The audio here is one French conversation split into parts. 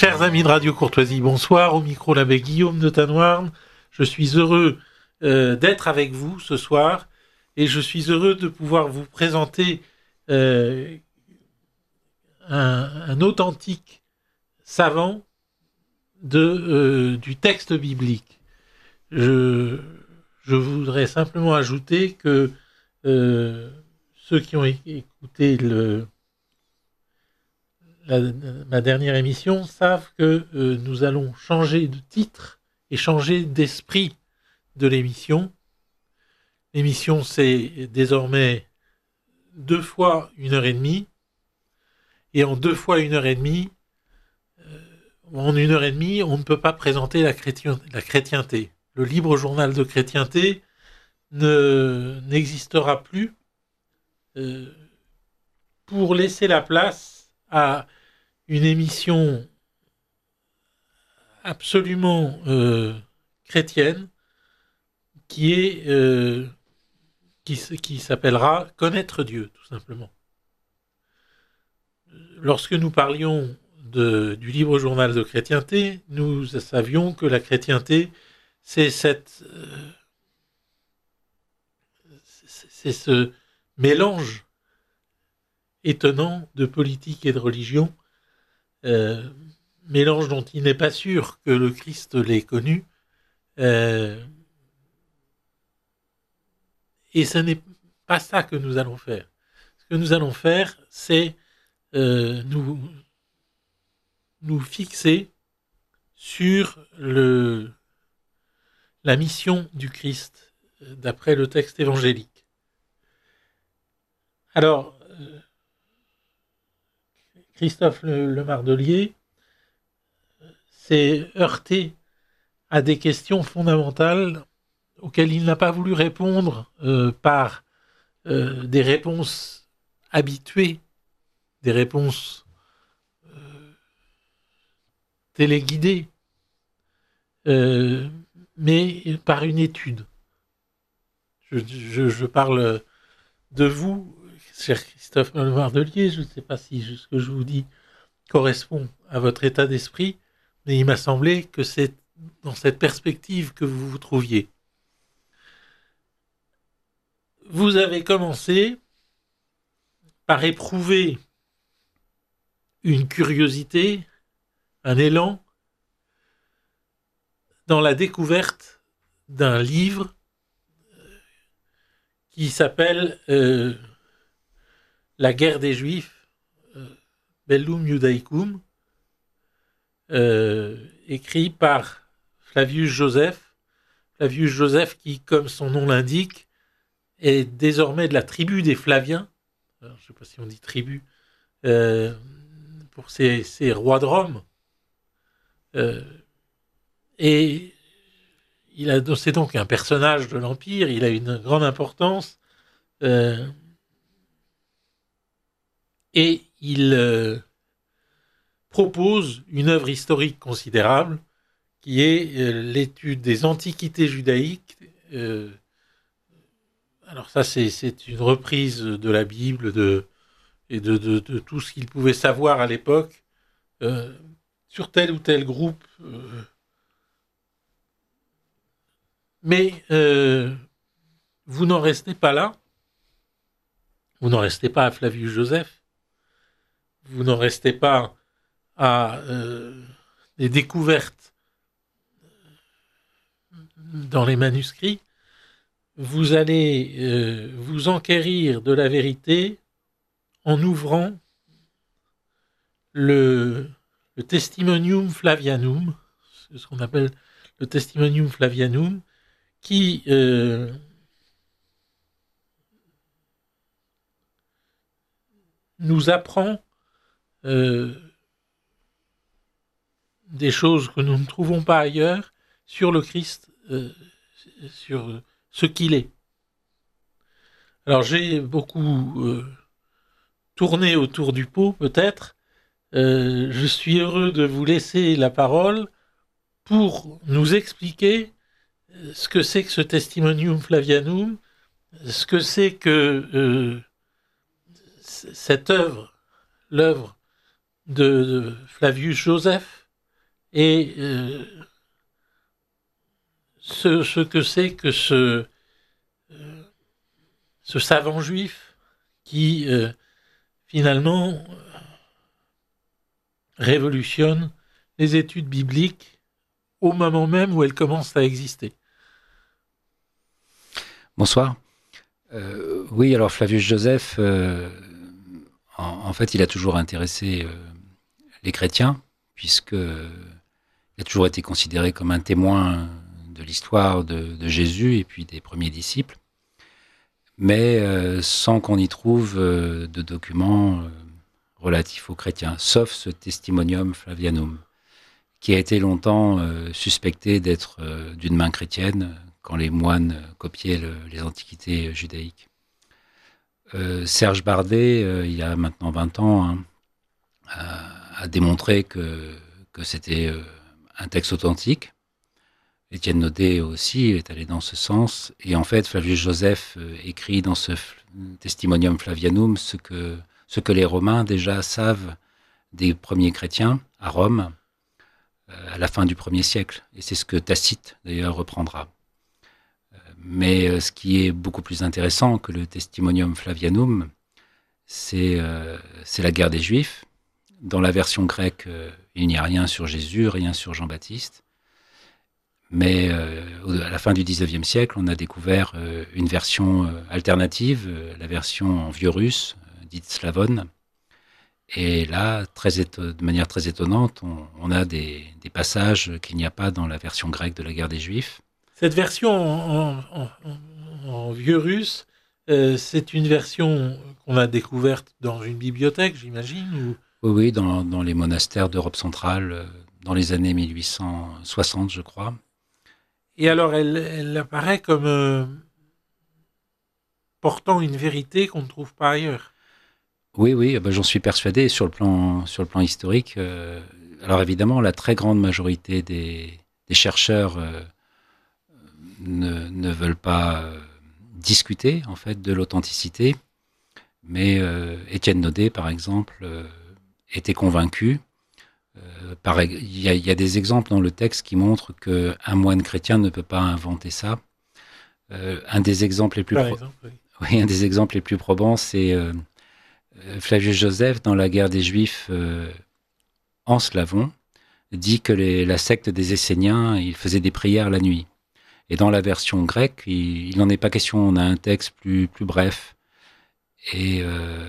Chers amis de Radio Courtoisie, bonsoir. Au micro, l'abbé Guillaume de Tanoirne. Je suis heureux d'être avec vous ce soir et je suis heureux de pouvoir vous présenter un authentique savant du texte biblique. Je voudrais simplement ajouter que ceux qui ont écouté ma dernière émission savent que nous allons changer de titre et changer d'esprit de l'émission. L'émission, c'est désormais 2 fois 1h30. Et en 2 fois 1h30, en 1h30, on ne peut pas présenter la chrétienté. Le libre journal de chrétienté n'existera plus pour laisser la place à une émission absolument chrétienne qui s'appellera Connaître Dieu, tout simplement. Lorsque nous parlions du libre journal de chrétienté, nous savions que la chrétienté, c'est ce mélange étonnant de politique et de religion, mélange dont il n'est pas sûr que le Christ l'ait connu, et ce n'est pas ça que nous allons faire. Ce que nous allons faire, c'est nous fixer sur la mission du Christ d'après le texte évangélique. Alors, Christophe Le Mardelier s'est heurté à des questions fondamentales auxquelles il n'a pas voulu répondre par des réponses habituées, des réponses téléguidées, mais par une étude. Je parle de vous, cher Christophe Le Mardelier, je ne sais pas si ce que je vous dis correspond à votre état d'esprit, mais il m'a semblé que c'est dans cette perspective que vous vous trouviez. Vous avez commencé par éprouver une curiosité, un élan, dans la découverte d'un livre qui s'appelle La guerre des Juifs, Bellum Judaicum, écrit par Flavius Joseph. Flavius Joseph qui, comme son nom l'indique, est désormais de la tribu des Flaviens. Alors, je ne sais pas si on dit tribu, pour ces rois de Rome. Et c'est donc un personnage de l'Empire, il a une grande importance, et il propose une œuvre historique considérable qui est l'étude des antiquités judaïques. Alors ça, c'est une reprise de la Bible et de tout ce qu'il pouvait savoir à l'époque sur tel ou tel groupe. Mais vous n'en restez pas là. Vous n'en restez pas à Flavius Joseph. Vous n'en restez pas à des découvertes dans les manuscrits. Vous allez vous enquérir de la vérité en ouvrant le Testimonium Flavianum, ce qu'on appelle le Testimonium Flavianum, qui nous apprend des choses que nous ne trouvons pas ailleurs sur le Christ, sur ce qu'il est. Alors j'ai beaucoup tourné autour du pot, peut-être. Je suis heureux de vous laisser la parole pour nous expliquer ce que c'est que ce Testimonium Flavianum, ce que c'est que cette œuvre, l'œuvre de Flavius Joseph, Et ce que c'est que ce savant juif qui finalement révolutionne les études bibliques au moment même où elles commencent à exister. Bonsoir. Oui, alors Flavius Joseph, en fait, il a toujours intéressé les chrétiens, puisqu'il a toujours été considéré comme un témoin de l'histoire de Jésus et puis des premiers disciples, mais sans qu'on y trouve de documents relatifs aux chrétiens, sauf ce Testimonium Flavianum, qui a été longtemps suspecté d'être d'une main chrétienne quand les moines copiaient les antiquités judaïques. Serge Bardet, il y a maintenant 20 ans, hein, a démontré que c'était un texte authentique. Étienne Naudet aussi est allé dans ce sens. Et en fait, Flavius Joseph écrit dans ce Testimonium Flavianum ce que les Romains déjà savent des premiers chrétiens à Rome à la fin du 1er siècle. Et c'est ce que Tacite, d'ailleurs, reprendra. Mais ce qui est beaucoup plus intéressant que le Testimonium Flavianum, c'est la guerre des Juifs. Dans la version grecque, il n'y a rien sur Jésus, rien sur Jean-Baptiste. Mais à la fin du XIXe siècle, on a découvert une version alternative, la version en vieux russe, dite slavone. Et là, de manière très étonnante, on a des passages qu'il n'y a pas dans la version grecque de la guerre des Juifs. Cette version en vieux russe, c'est une version qu'on a découverte dans une bibliothèque, j'imagine ou... Oui, dans les monastères d'Europe centrale, dans les années 1860, je crois. Et alors, elle apparaît comme portant une vérité qu'on ne trouve pas ailleurs. Oui, j'en suis persuadé sur le plan historique. Alors évidemment, la très grande majorité des chercheurs ne veulent pas discuter en fait de l'authenticité, mais Étienne Naudet, par exemple, était convaincu. Il y a des exemples dans le texte qui montrent qu'un moine chrétien ne peut pas inventer ça. Un des exemples les plus un des exemples les plus probants, c'est Flavius Joseph dans la guerre des Juifs en Slavon dit que la secte des Esséniens, ils faisaient des prières la nuit. Et dans la version grecque, il n'en est pas question. On a un texte plus bref. Et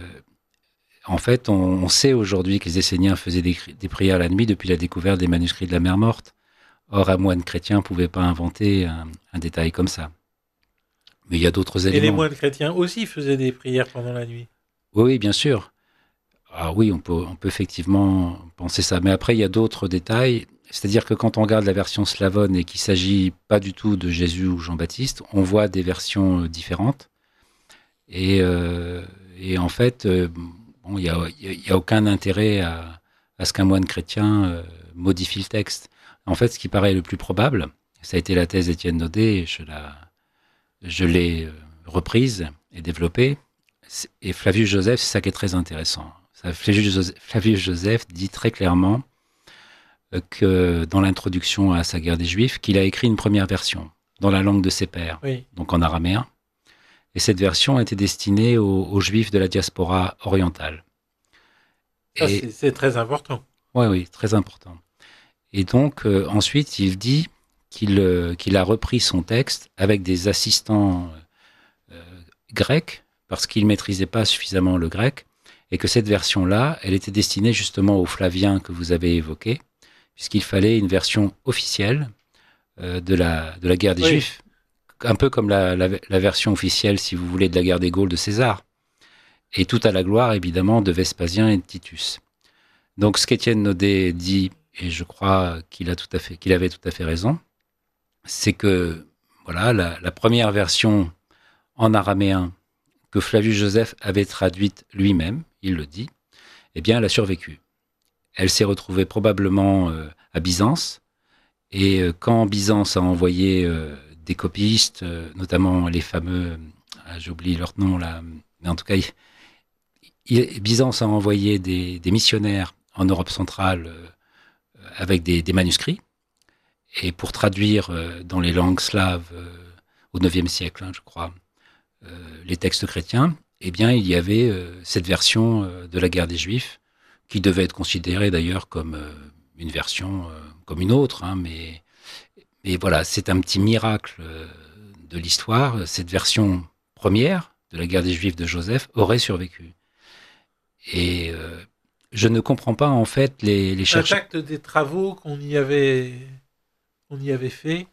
en fait, on sait aujourd'hui que les Esséniens faisaient des prières la nuit depuis la découverte des manuscrits de la Mer Morte. Or, un moine chrétien ne pouvait pas inventer un détail comme ça. Mais il y a d'autres éléments. Et les moines chrétiens aussi faisaient des prières pendant la nuit. Oui, bien sûr. Alors oui, on peut effectivement penser ça. Mais après, il y a d'autres détails. C'est-à-dire que quand on regarde la version slavone et qu'il ne s'agit pas du tout de Jésus ou Jean-Baptiste, on voit des versions différentes. Et en fait, il n'y a aucun intérêt à ce qu'un moine chrétien modifie le texte. En fait, ce qui paraît le plus probable, ça a été la thèse d'Étienne Naudet, et je l'ai reprise et développée. Et Flavius Joseph, c'est ça qui est très intéressant. Flavius Joseph dit très clairement que dans l'introduction à sa guerre des Juifs, qu'il a écrit une première version dans la langue de ses pères, oui. Donc en araméen. Et cette version était destinée aux Juifs de la diaspora orientale. C'est très important. Oui, très important. Et donc ensuite, il dit qu'il a repris son texte avec des assistants grecs parce qu'il ne maîtrisait pas suffisamment le grec et que cette version-là, elle était destinée justement aux Flaviens que vous avez évoqués, puisqu'il fallait une version officielle de la guerre des Juifs, un peu comme la version officielle, si vous voulez, de la guerre des Gaules de César, et tout à la gloire, évidemment, de Vespasien et de Titus. Donc, ce qu'Étienne Naudet dit, et je crois qu'il avait tout à fait raison, c'est que voilà, la première version en araméen que Flavius Joseph avait traduite lui-même, il le dit, eh bien, elle a survécu. Elle s'est retrouvée probablement à Byzance, et quand Byzance a envoyé des copistes, notamment les fameux, j'oublie leur nom là, mais en tout cas, Byzance a envoyé des missionnaires en Europe centrale avec des manuscrits. Et pour traduire dans les langues slaves au IXe siècle, je crois, les textes chrétiens, eh bien, il y avait cette version de la guerre des Juifs, qui devait être considérée d'ailleurs comme une version comme une autre, mais voilà, c'est un petit miracle de l'histoire. Cette version première de la guerre des Juifs de Joseph aurait survécu. Et je ne comprends pas en fait les chercheurs. L'impact des travaux qu'on y avait fait.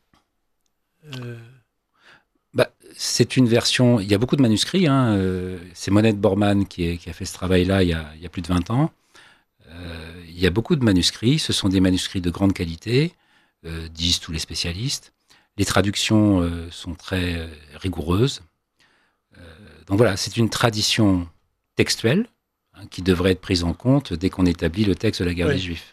C'est une version. Il y a beaucoup de manuscrits. C'est Monette Bormann qui a fait ce travail-là il y a plus de 20 ans. Il y a beaucoup de manuscrits. Ce sont des manuscrits de grande qualité, disent tous les spécialistes. Les traductions sont très rigoureuses. Donc voilà, c'est une tradition textuelle qui devrait être prise en compte dès qu'on établit le texte de la guerre des Juifs.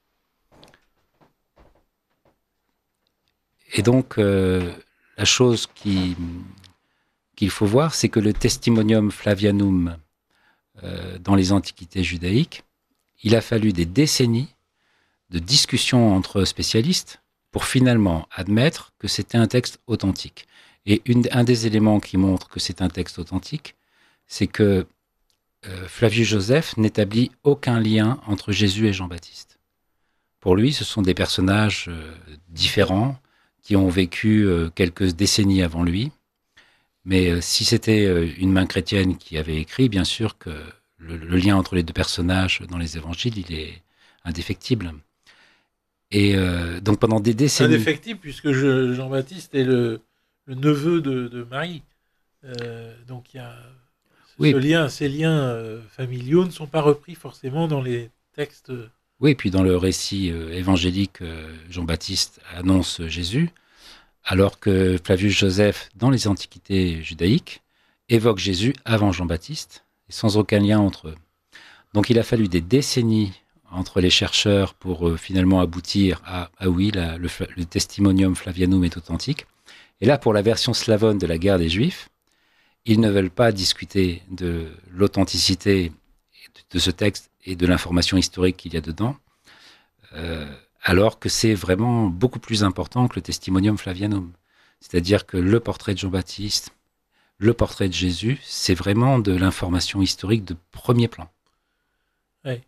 Et donc, la chose qu'il faut voir, c'est que le Testimonium Flavianum dans les Antiquités judaïques, il a fallu des décennies de discussions entre spécialistes pour finalement admettre que c'était un texte authentique. Et un des éléments qui montre que c'est un texte authentique, c'est que Flavius Joseph n'établit aucun lien entre Jésus et Jean-Baptiste. Pour lui, ce sont des personnages différents qui ont vécu quelques décennies avant lui. Mais si c'était une main chrétienne qui avait écrit, bien sûr que le lien entre les deux personnages dans les évangiles, il est indéfectible. Et donc pendant des décennies... Indéfectible, puisque Jean-Baptiste est le neveu de Marie. Donc il y a... Ces liens familiaux ne sont pas repris forcément dans les textes. Oui, puis dans le récit évangélique, Jean-Baptiste annonce Jésus, alors que Flavius Joseph, dans les Antiquités judaïques, évoque Jésus avant Jean-Baptiste, et sans aucun lien entre eux. Donc il a fallu des décennies entre les chercheurs pour finalement aboutir à oui, le Testimonium Flavianum est authentique. Et là, pour la version slavonne de la guerre des Juifs, ils ne veulent pas discuter de l'authenticité de ce texte et de l'information historique qu'il y a dedans, alors que c'est vraiment beaucoup plus important que le Testimonium Flavianum. C'est-à-dire que le portrait de Jean-Baptiste, le portrait de Jésus, c'est vraiment de l'information historique de premier plan. Oui.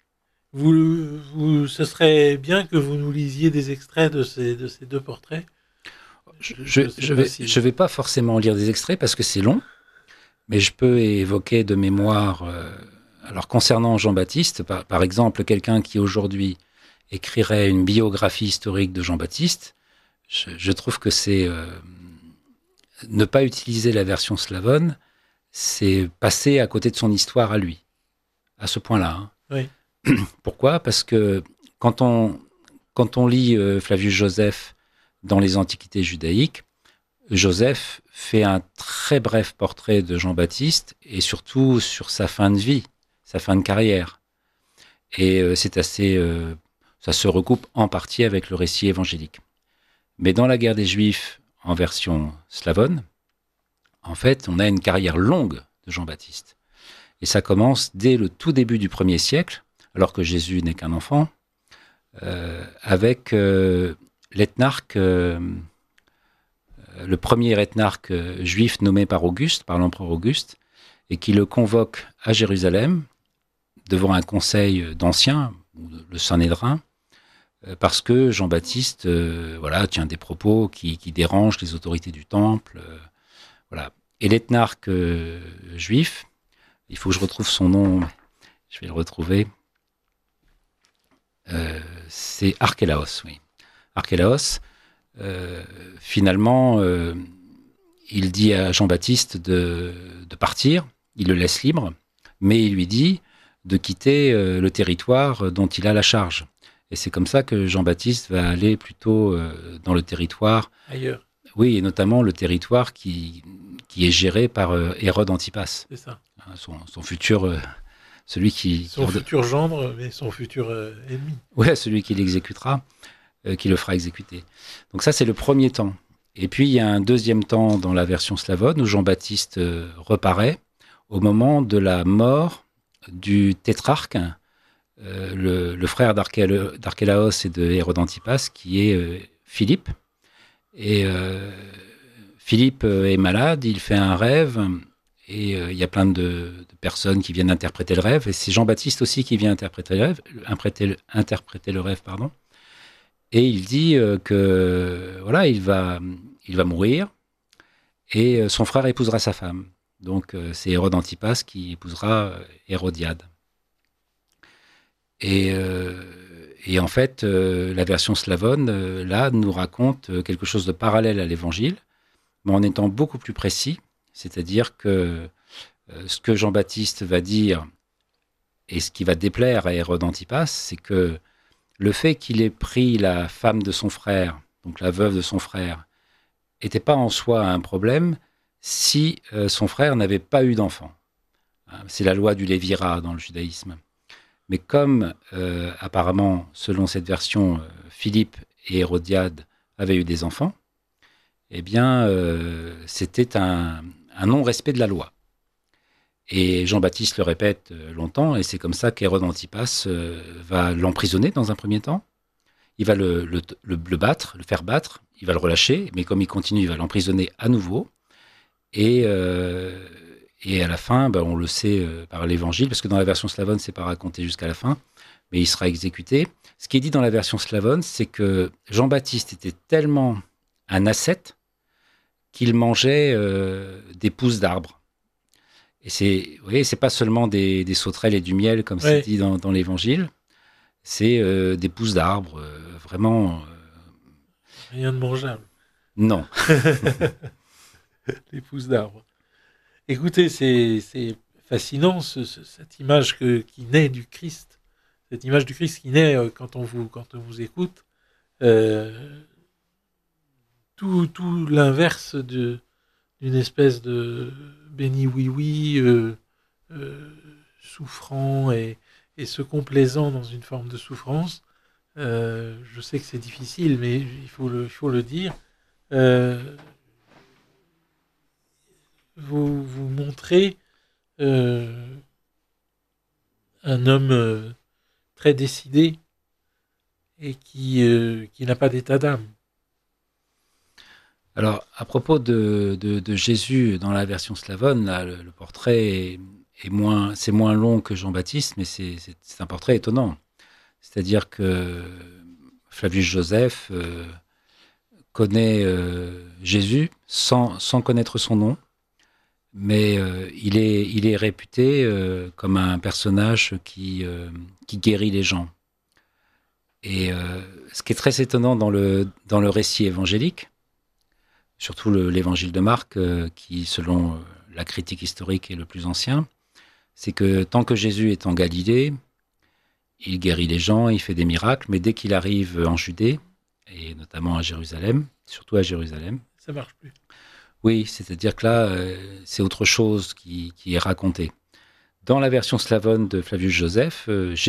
Ce serait bien que vous nous lisiez des extraits de ces deux portraits. Je vais pas forcément lire des extraits parce que c'est long, mais je peux évoquer de mémoire. Alors concernant Jean-Baptiste, par exemple, quelqu'un qui aujourd'hui écrirait une biographie historique de Jean-Baptiste, je trouve que c'est ne pas utiliser la version slavonne, c'est passer à côté de son histoire à lui, à ce point-là. Oui. Pourquoi ? Parce que quand on lit Flavius Joseph dans les Antiquités judaïques, Joseph fait un très bref portrait de Jean-Baptiste et surtout sur sa fin de vie, sa fin de carrière. Et c'est assez, ça se recoupe en partie avec le récit évangélique. Mais dans la guerre des Juifs, en version slavonne, en fait, on a une carrière longue de Jean-Baptiste. Et ça commence dès le tout début du 1er siècle, alors que Jésus n'est qu'un enfant, avec l'ethnarque, le premier ethnarque juif nommé par l'empereur Auguste, et qui le convoque à Jérusalem, devant un conseil d'anciens, le Sanhédrin, parce que Jean-Baptiste tient des propos qui dérangent les autorités du temple. Voilà. Et l'ethnarque juif, il faut que je retrouve son nom, je vais le retrouver, c'est Archélaos, oui. Archélaos, finalement, il dit à Jean-Baptiste de partir, il le laisse libre, mais il lui dit de quitter le territoire dont il a la charge. Et c'est comme ça que Jean-Baptiste va aller plutôt dans le territoire... Ailleurs. Oui, et notamment le territoire qui est géré par Hérode Antipas. C'est ça. Son futur... futur gendre, mais son futur ennemi. Oui, celui qui l'exécutera, qui le fera exécuter. Donc ça, c'est le premier temps. Et puis, il y a un deuxième temps dans la version slavonne où Jean-Baptiste reparaît au moment de la mort du tétrarque le frère d'Archélaos et de Hérode Antipas, qui est Philippe. Et Philippe est malade, il fait un rêve, et il y a plein de personnes qui viennent interpréter le rêve, et c'est Jean-Baptiste aussi qui vient interpréter le rêve, pardon. Et il dit que voilà, il va mourir, et son frère épousera sa femme. Donc c'est Hérode Antipas qui épousera Hérodiade. Et en fait, la version slavone, là, nous raconte quelque chose de parallèle à l'Évangile, mais en étant beaucoup plus précis, c'est-à-dire que ce que Jean-Baptiste va dire et ce qui va déplaire à Hérode Antipas, c'est que le fait qu'il ait pris la femme de son frère, donc la veuve de son frère, n'était pas en soi un problème si son frère n'avait pas eu d'enfant. C'est la loi du lévira dans le judaïsme. Mais comme apparemment, selon cette version, Philippe et Hérodiade avaient eu des enfants, eh bien, c'était un non-respect de la loi. Et Jean-Baptiste le répète longtemps, et c'est comme ça qu'Hérode Antipas va l'emprisonner dans un premier temps. Il va le battre, le faire battre, il va le relâcher, mais comme il continue, il va l'emprisonner à nouveau. Et à la fin, on le sait par l'Évangile, parce que dans la version slavone, c'est pas raconté jusqu'à la fin, mais il sera exécuté. Ce qui est dit dans la version slavone, c'est que Jean-Baptiste était tellement un ascète qu'il mangeait des pousses d'arbres. Et vous voyez, c'est pas seulement des sauterelles et du miel, comme c'est dit dans l'Évangile, c'est des pousses d'arbres, vraiment... Rien de mangeable. Non. Les pousses d'arbres. Écoutez, c'est fascinant cette image qui naît du Christ, cette image du Christ qui naît quand on vous écoute. Tout l'inverse d'une espèce de béni oui souffrant et se complaisant dans une forme de souffrance. Je sais que c'est difficile, mais il faut le dire. Vous montrez un homme très décidé et qui n'a pas d'état d'âme. Alors, à propos de Jésus dans la version slavone, là, le portrait est moins long que Jean-Baptiste, mais c'est un portrait étonnant. C'est-à-dire que Flavius Joseph connaît Jésus sans connaître son nom, mais il est réputé comme un personnage qui guérit les gens. Et ce qui est très étonnant dans le récit évangélique, surtout l'évangile de Marc, qui, selon la critique historique, est le plus ancien, c'est que tant que Jésus est en Galilée, il guérit les gens, il fait des miracles, mais dès qu'il arrive en Judée, et notamment à Jérusalem, surtout à Jérusalem... Ça marche plus. Oui, c'est-à-dire que là, c'est autre chose qui est raconté. Dans la version slavone de Flavius Joseph,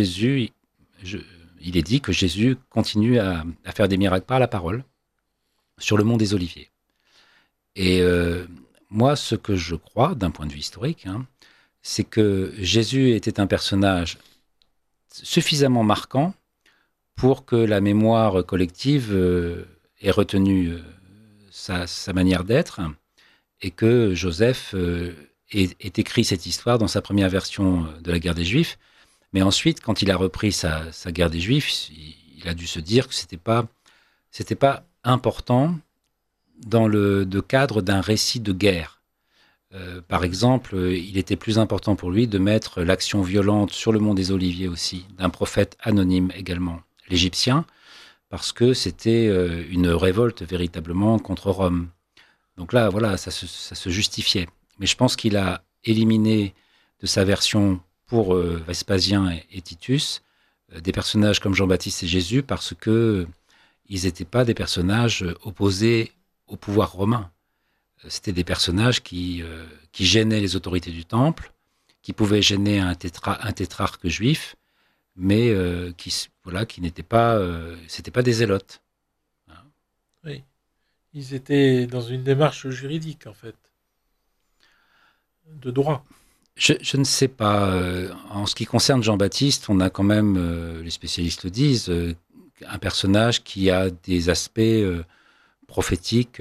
il est dit que Jésus continue à faire des miracles par la parole sur le mont des Oliviers. Et moi, ce que je crois, d'un point de vue historique, c'est que Jésus était un personnage suffisamment marquant pour que la mémoire collective ait retenu sa manière d'être, et que Joseph ait écrit cette histoire dans sa première version de la guerre des Juifs. Mais ensuite, quand il a repris sa guerre des Juifs, il a dû se dire que c'était pas important dans le cadre d'un récit de guerre. Par exemple, il était plus important pour lui de mettre l'action violente sur le mont des Oliviers aussi, d'un prophète anonyme également, l'Égyptien, parce que c'était une révolte véritablement contre Rome. Donc là, voilà, ça se justifiait. Mais je pense qu'il a éliminé de sa version pour Vespasien et Titus des personnages comme Jean-Baptiste et Jésus parce que ils n'étaient pas des personnages opposés au pouvoir romain. C'était des personnages qui gênaient les autorités du temple, qui pouvaient gêner un tétrarque juif, mais qui n'étaient pas, c'était pas des zélotes. Oui. Ils étaient dans une démarche juridique, en fait, de droit. Je ne sais pas. En ce qui concerne Jean-Baptiste, on a quand même, les spécialistes le disent, un personnage qui a des aspects prophétiques,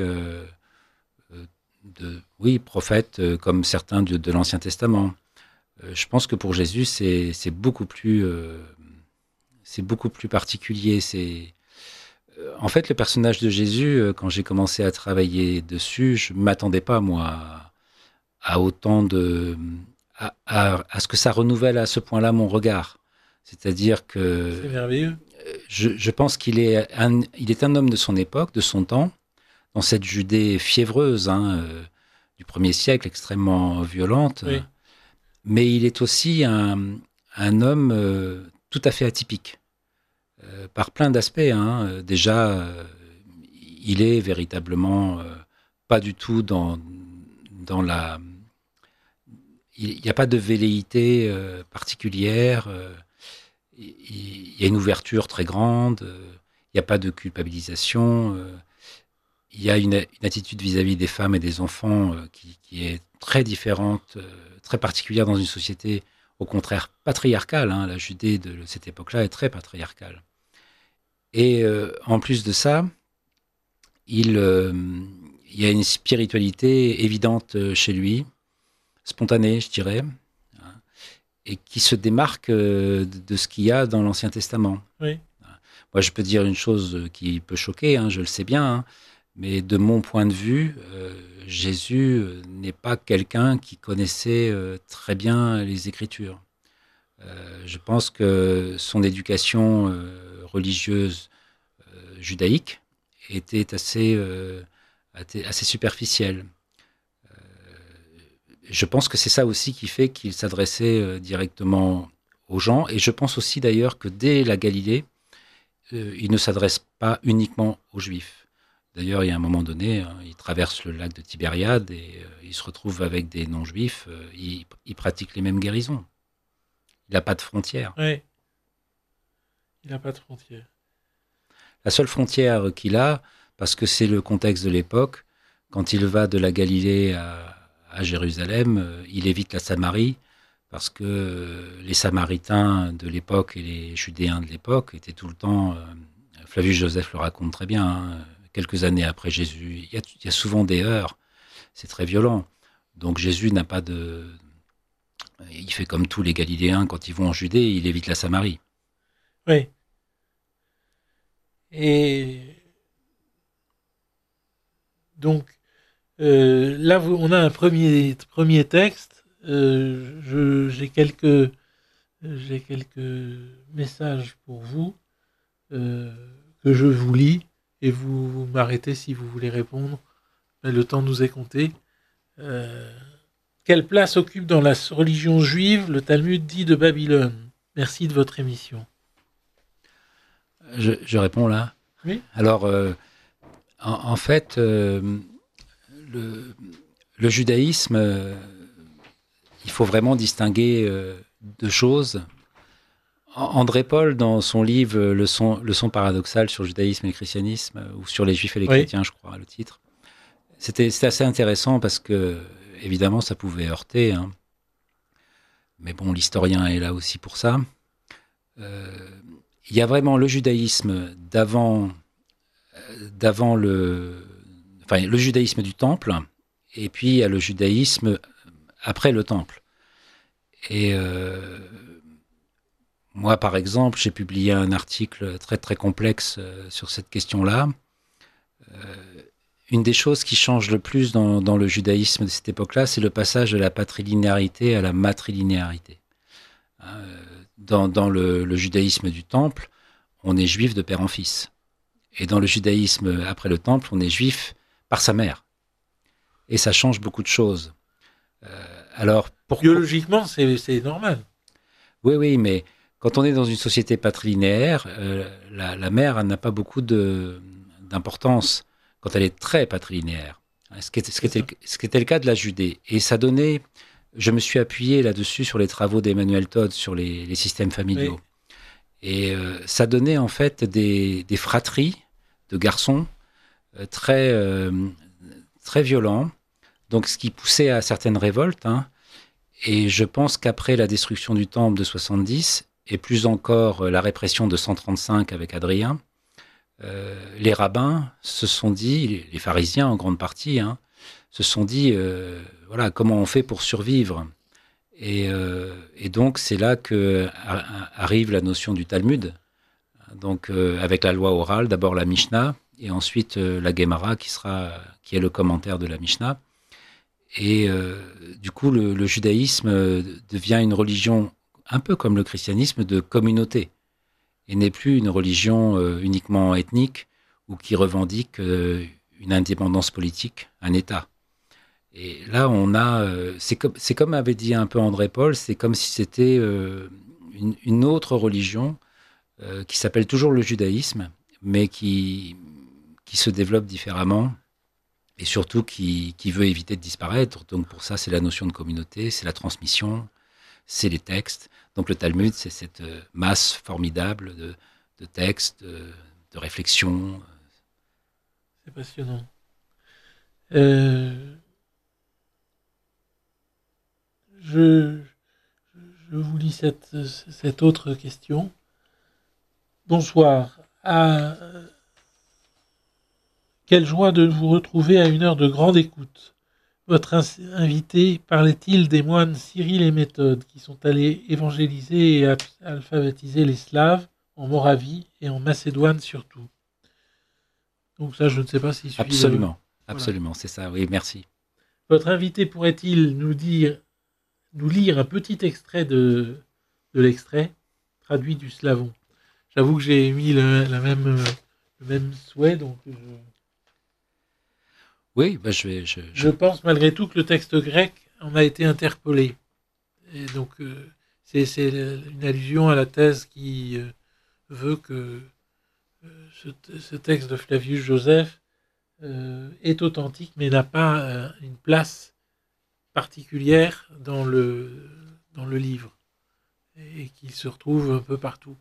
oui, prophète, comme certains de l'Ancien Testament. Je pense que pour Jésus, c'est beaucoup plus particulier. En fait, le personnage de Jésus, quand j'ai commencé à travailler dessus, je m'attendais pas, moi, à autant à ce que ça renouvelle à ce point-là mon regard. C'est-à-dire que C'est merveilleux. je pense il est un homme de son époque, de son temps, dans cette Judée fiévreuse, du 1er siècle, extrêmement violente. Oui. Mais il est aussi un homme tout à fait atypique, par plein d'aspects. Déjà, il est véritablement pas du tout dans la... Il n'y a pas de velléité particulière. Il y a une ouverture très grande. Il n'y a pas de culpabilisation. Il y a une attitude vis-à-vis des femmes et des enfants qui est très différente, très particulière dans une société, au contraire, patriarcale. La Judée de cette époque-là est très patriarcale. Et en plus de ça, il y a une spiritualité évidente chez lui, spontanée, je dirais, et qui se démarque de ce qu'il y a dans l'Ancien Testament. Oui. Moi, je peux dire une chose qui peut choquer, je le sais bien, mais de mon point de vue, Jésus n'est pas quelqu'un qui connaissait très bien les Écritures. Je pense que son éducation religieuse judaïque était assez superficielle. Je pense que c'est ça aussi qui fait qu'il s'adressait directement aux gens. Et je pense aussi d'ailleurs que dès la Galilée, il ne s'adresse pas uniquement aux Juifs. D'ailleurs, il y a un moment donné, il traverse le lac de Tibériade et il se retrouve avec des non-juifs. Il pratique les mêmes guérisons. Il n'a pas de frontières. Oui. Il n'a pas de frontières. La seule frontière qu'il a, parce que c'est le contexte de l'époque, quand il va de la Galilée à Jérusalem, il évite la Samarie, parce que les Samaritains de l'époque et les Judéens de l'époque étaient tout le temps... Flavius Joseph le raconte très bien, quelques années après Jésus, il y a souvent des heurts, c'est très violent. Donc Jésus n'a pas de... Il fait comme tous les Galiléens, quand ils vont en Judée, il évite la Samarie. Oui. Et donc, là, on a un premier texte. J'ai quelques messages pour vous que je vous lis et vous m'arrêtez si vous voulez répondre. Mais le temps nous est compté. Quelle place occupe dans la religion juive le Talmud dit de Babylone? Merci de votre émission. Je réponds là. Oui. Alors, en fait, le judaïsme, il faut vraiment distinguer deux choses. André Paul, dans son livre Leçon paradoxale sur le judaïsme et le christianisme, ou sur les juifs et les chrétiens, je crois, le titre, c'était assez intéressant parce que, évidemment, ça pouvait heurter. Mais bon, l'historien est là aussi pour ça. Il y a vraiment le judaïsme le judaïsme du temple, et puis il y a le judaïsme après le temple. Et moi, par exemple, j'ai publié un article très très complexe sur cette question-là. Une des choses qui change le plus dans le judaïsme de cette époque-là, c'est le passage de la patrilinéarité à la matrilinéarité. Dans le judaïsme du temple, on est juif de père en fils. Et dans le judaïsme après le temple, on est juif par sa mère. Et ça change beaucoup de choses. Alors, biologiquement, c'est normal. Oui, mais quand on est dans une société patrilinéaire, la mère n'a pas beaucoup d'importance quand elle est très patrilinéaire. Ce qui était le cas de la Judée. Et ça donnait... Je me suis appuyé là-dessus sur les travaux d'Emmanuel Todd sur les systèmes familiaux. Oui. Et ça donnait en fait des fratries de garçons très violents, donc ce qui poussait à certaines révoltes. Et je pense qu'après la destruction du temple de 70, et plus encore la répression de 135 avec Adrien, les rabbins se sont dit, les pharisiens en grande partie, se sont dit, voilà, comment on fait pour survivre ? Et donc c'est là que arrive la notion du Talmud, donc avec la loi orale, d'abord la Mishnah, et ensuite la Gemara qui est le commentaire de la Mishnah. Et du coup, le judaïsme devient une religion un peu comme le christianisme de communauté, et n'est plus une religion uniquement ethnique ou qui revendique une indépendance politique, un État. Et là, on a, c'est comme avait dit un peu André Paul, c'est comme si c'était une autre religion qui s'appelle toujours le judaïsme, mais qui se développe différemment et surtout qui veut éviter de disparaître. Donc pour ça, c'est la notion de communauté, c'est la transmission, c'est les textes. Donc le Talmud, c'est cette masse formidable de textes, de réflexions. C'est passionnant. Je vous lis cette autre question. Bonsoir. Quelle joie de vous retrouver à une heure de grande écoute. Votre invité parlait-il des moines Cyril et Méthode qui sont allés évangéliser et alphabétiser les Slaves en Moravie et en Macédoine surtout. Donc ça, je ne sais pas si... Absolument, absolument, c'est ça, oui, merci. Votre invité pourrait-il nous lire un petit extrait de l'extrait traduit du slavon. J'avoue que j'ai mis le même souhait, donc oui, bah je pense malgré tout que le texte grec en a été interpellé. Et donc c'est une allusion à la thèse qui veut que ce texte de Flavius Joseph est authentique, mais n'a pas une place particulière dans le livre et qu'il se retrouve un peu partout.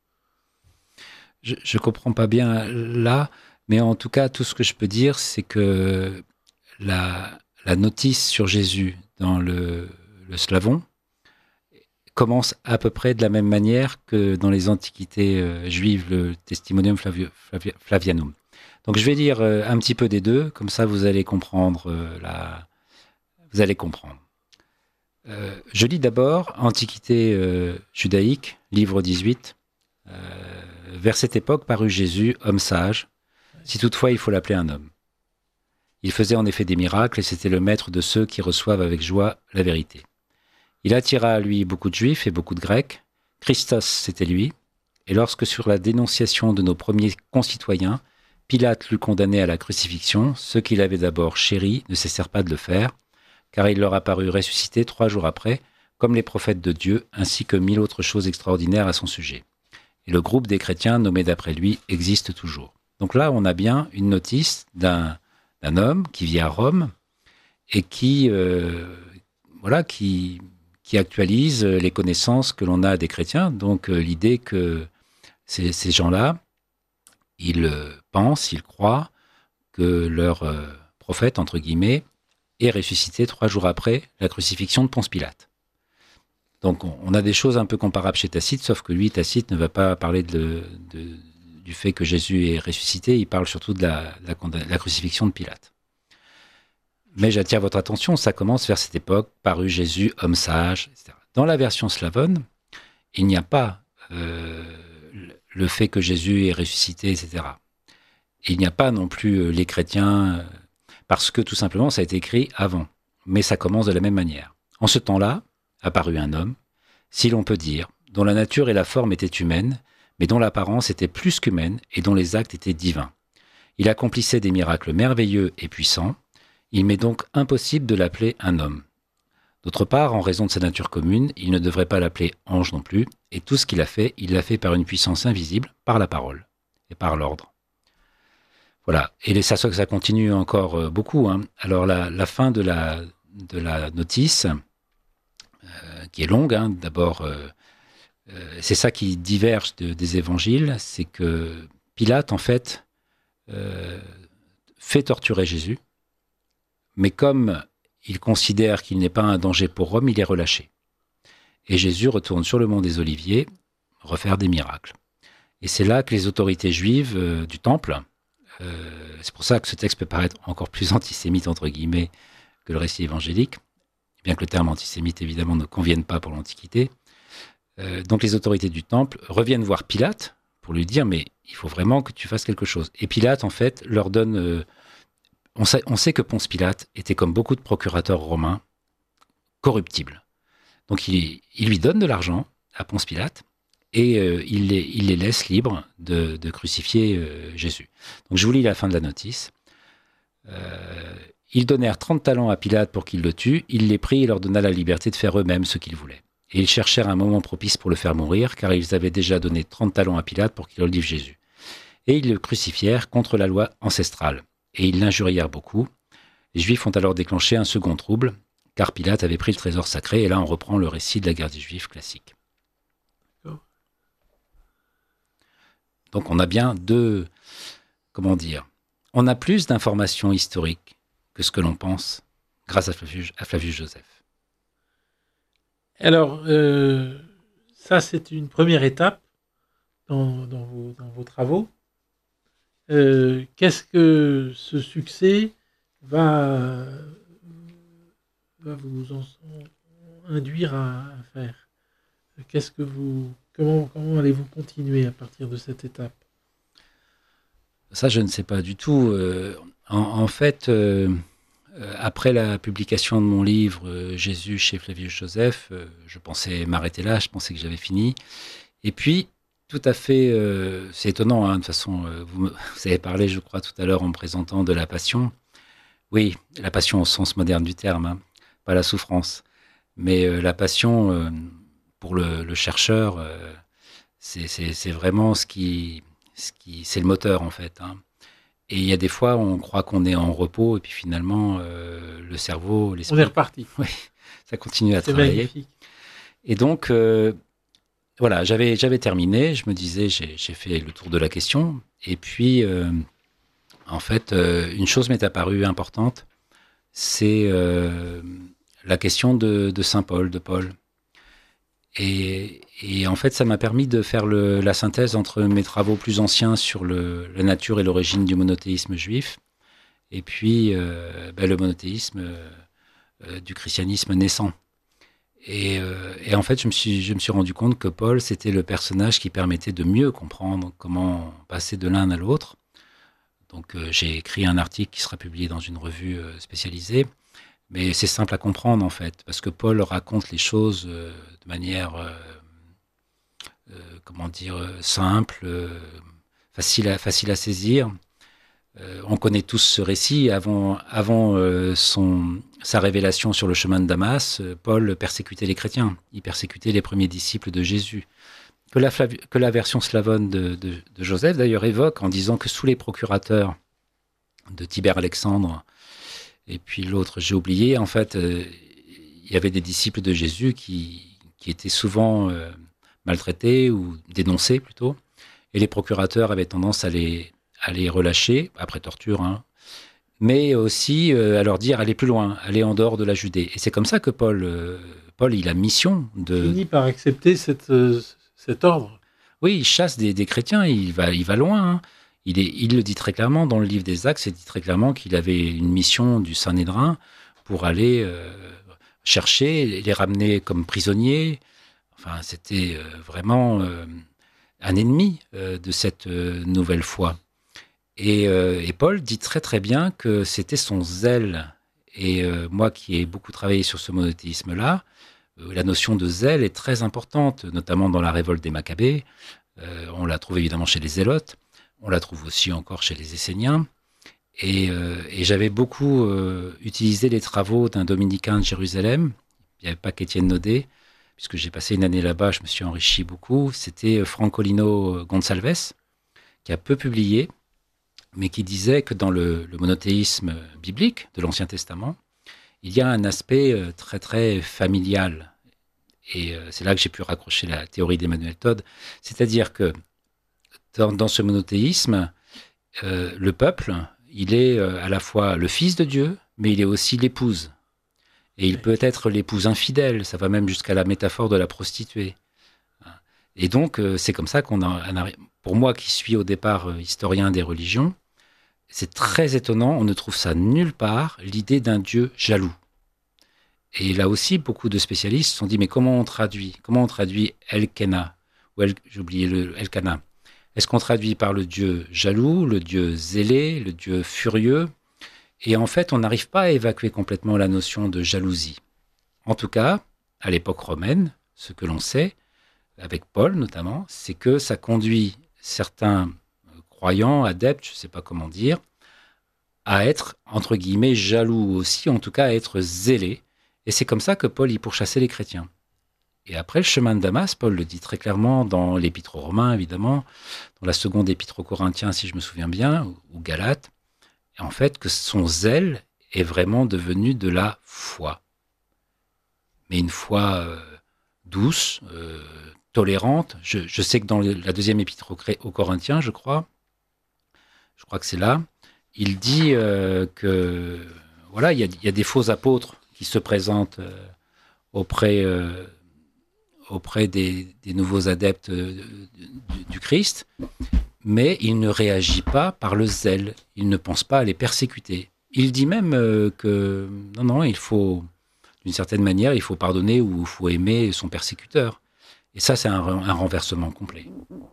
Je comprends pas bien là, mais en tout cas, tout ce que je peux dire, c'est que la notice sur Jésus dans le slavon commence à peu près de la même manière que dans les antiquités juives, le Testimonium Flavianum. Donc je vais lire un petit peu des deux, comme ça vous allez comprendre vous allez comprendre. Je lis d'abord Antiquité judaïque, livre 18. Vers cette époque parut Jésus, homme sage, si toutefois il faut l'appeler un homme. Il faisait en effet des miracles et c'était le maître de ceux qui reçoivent avec joie la vérité. Il attira à lui beaucoup de Juifs et beaucoup de Grecs. Christos, c'était lui. Et lorsque sur la dénonciation de nos premiers concitoyens, Pilate l'eut condamné à la crucifixion, ceux qu'il avait d'abord chéris ne cessèrent pas de le faire, car il leur apparut ressuscité 3 jours après, comme les prophètes de Dieu, ainsi que 1000 autres choses extraordinaires à son sujet. Et le groupe des chrétiens nommé d'après lui existe toujours. Donc là, on a bien une notice d'un homme qui vit à Rome et qui actualise les connaissances que l'on a des chrétiens. Donc l'idée que ces gens-là, ils pensent, ils croient que leur prophète, entre guillemets, est ressuscité 3 jours après la crucifixion de Ponce Pilate. Donc on a des choses un peu comparables chez Tacite, sauf que lui, Tacite, ne va pas parler du fait que Jésus est ressuscité, il parle surtout de la crucifixion de Pilate. Mais j'attire votre attention, ça commence vers cette époque, parut Jésus, homme sage, etc. Dans la version slavonne, il n'y a pas le fait que Jésus est ressuscité, etc. Il n'y a pas non plus les chrétiens, parce que tout simplement, ça a été écrit avant. Mais ça commence de la même manière. En ce temps-là, apparut un homme, si l'on peut dire, dont la nature et la forme étaient humaines, mais dont l'apparence était plus qu'humaine et dont les actes étaient divins. Il accomplissait des miracles merveilleux et puissants. Il m'est donc impossible de l'appeler un homme. D'autre part, en raison de sa nature commune, il ne devrait pas l'appeler ange non plus, et tout ce qu'il a fait, il l'a fait par une puissance invisible, par la parole et par l'ordre. Voilà, et ça continue encore beaucoup. Alors la fin de la notice, qui est longue, d'abord, c'est ça qui diverge des évangiles, c'est que Pilate, en fait, fait torturer Jésus, mais comme il considère qu'il n'est pas un danger pour Rome, il est relâché. Et Jésus retourne sur le mont des Oliviers refaire des miracles. Et c'est là que les autorités juives du temple, c'est pour ça que ce texte peut paraître encore plus antisémite, entre guillemets, que le récit évangélique, bien que le terme antisémite, évidemment, ne convienne pas pour l'Antiquité. Donc les autorités du temple reviennent voir Pilate pour lui dire « mais il faut vraiment que tu fasses quelque chose ». Et Pilate, en fait, leur donne... on sait que Ponce Pilate était, comme beaucoup de procurateurs romains, corruptible. Donc il lui donne de l'argent à Ponce Pilate et il les laisse libres de crucifier Jésus. Donc je vous lis la fin de la notice. Ils donnèrent 30 talents à Pilate pour qu'il le tue. Il les prit et leur donna la liberté de faire eux-mêmes ce qu'ils voulaient. Et ils cherchèrent un moment propice pour le faire mourir, car ils avaient déjà donné 30 talents à Pilate pour qu'il livre Jésus. Et ils le crucifièrent contre la loi ancestrale. Et ils l'injurièrent beaucoup. Les Juifs ont alors déclenché un second trouble, car Pilate avait pris le trésor sacré. Et là, on reprend le récit de la guerre des Juifs classique. Donc on a bien deux... Comment dire ? On a plus d'informations historiques que ce que l'on pense grâce à Flavius Joseph. Alors, ça, c'est une première étape dans vos travaux. Qu'est-ce que ce succès va vous induire à faire? Comment allez-vous continuer à partir de cette étape? Ça, je ne sais pas du tout. En fait, après la publication de mon livre Jésus chez Flavius Joseph, je pensais m'arrêter là, je pensais que j'avais fini. Et puis, tout à fait, c'est étonnant, hein, de toute façon, vous avez parlé, je crois, tout à l'heure en me présentant de la passion. Oui, la passion au sens moderne du terme, hein, pas la souffrance. Mais la passion, pour le chercheur, c'est vraiment c'est le moteur, en fait, hein. Et il y a des fois, on croit qu'on est en repos, et puis finalement, le cerveau, l'esprit... On est reparti. Oui, ça continue à C'est travailler. magnifique. Et donc, voilà, j'avais terminé. Je me disais, j'ai fait le tour de la question. Et puis, en fait, une chose m'est apparue importante, c'est la question de Saint Paul, de Paul. Et en fait, ça m'a permis de faire la synthèse entre mes travaux plus anciens sur la nature et l'origine du monothéisme juif, et puis le monothéisme du christianisme naissant. Et en fait, je me suis rendu compte que Paul, c'était le personnage qui permettait de mieux comprendre comment passer de l'un à l'autre. Donc, j'ai écrit un article qui sera publié dans une revue spécialisée. Mais c'est simple à comprendre, en fait, parce que Paul raconte les choses de manière, simple, facile à saisir. On connaît tous ce récit. Avant sa révélation sur le chemin de Damas, Paul persécutait les chrétiens. Il persécutait les premiers disciples de Jésus. Que la version slavonne de Joseph, d'ailleurs, évoque en disant que sous les procurateurs de Tibère Alexandre, et puis l'autre, j'ai oublié, en fait, il y avait des disciples de Jésus qui étaient souvent maltraités ou dénoncés plutôt, et les procurateurs avaient tendance à les relâcher, après torture, hein, mais aussi à leur dire allez plus loin, allez en dehors de la Judée. Et c'est comme ça que Paul, il a mission de... Finit par accepter cet ordre. Oui, il chasse des chrétiens, il va loin, hein. Il le dit très clairement dans le livre des Actes, il dit très clairement qu'il avait une mission du Sanhédrin pour aller chercher, les ramener comme prisonniers. Enfin, c'était vraiment un ennemi de cette nouvelle foi. Et Paul dit très très bien que c'était son zèle. Et moi qui ai beaucoup travaillé sur ce monothéisme-là, la notion de zèle est très importante, notamment dans la révolte des Maccabées. On la trouve évidemment chez les Zélotes. On la trouve aussi encore chez les Esséniens. Et j'avais beaucoup utilisé les travaux d'un dominicain de Jérusalem. Il n'y avait pas qu'Étienne Naudet, puisque j'ai passé une année là-bas, je me suis enrichi beaucoup. C'était Francolino Gonçalves, qui a peu publié, mais qui disait que dans le monothéisme biblique de l'Ancien Testament, il y a un aspect très très familial. Et c'est là que j'ai pu raccrocher la théorie d'Emmanuel Todd. C'est-à-dire que dans ce monothéisme, le peuple, il est à la fois le fils de Dieu, mais il est aussi l'épouse. Et il peut être l'épouse infidèle, ça va même jusqu'à la métaphore de la prostituée. Et donc, c'est comme ça qu'on a... Pour moi, qui suis au départ historien des religions, c'est très étonnant, on ne trouve ça nulle part, l'idée d'un Dieu jaloux. Et là aussi, beaucoup de spécialistes se sont dit, mais comment on traduit Elkana, j'ai oublié le Elkana. Est-ce qu'on traduit par le Dieu jaloux, le Dieu zélé, le Dieu furieux? Et en fait, on n'arrive pas à évacuer complètement la notion de jalousie. En tout cas, à l'époque romaine, ce que l'on sait, avec Paul notamment, c'est que ça conduit certains croyants, adeptes, je ne sais pas comment dire, à être, entre guillemets, jaloux aussi, en tout cas à être zélés. Et c'est comme ça que Paul y pourchassait les chrétiens. Et après le chemin de Damas, Paul le dit très clairement dans l'épître aux Romains, évidemment, dans la seconde épître aux Corinthiens, si je me souviens bien, ou Galates, et en fait que son zèle est vraiment devenu de la foi. Mais une foi douce, tolérante. Je sais que dans la deuxième épître aux Corinthiens, je crois que c'est là, il dit que voilà, il y a des faux apôtres qui se présentent auprès des nouveaux adeptes du Christ, mais il ne réagit pas par le zèle, il ne pense pas à les persécuter. Il dit même que non, il faut, d'une certaine manière, il faut pardonner ou il faut aimer son persécuteur. Et ça, c'est un renversement complet.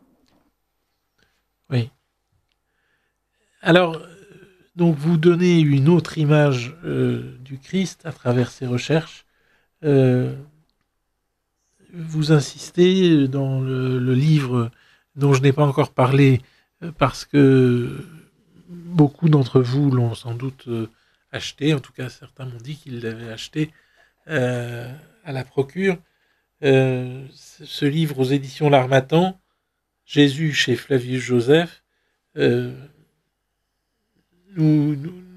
Oui. Alors, donc vous donnez une autre image du Christ à travers ces recherches. Vous insistez dans le livre dont je n'ai pas encore parlé parce que beaucoup d'entre vous l'ont sans doute acheté. En tout cas, certains m'ont dit qu'ils l'avaient acheté à la procure. Ce livre aux éditions L'Harmattan, Jésus chez Flavius Joseph, nous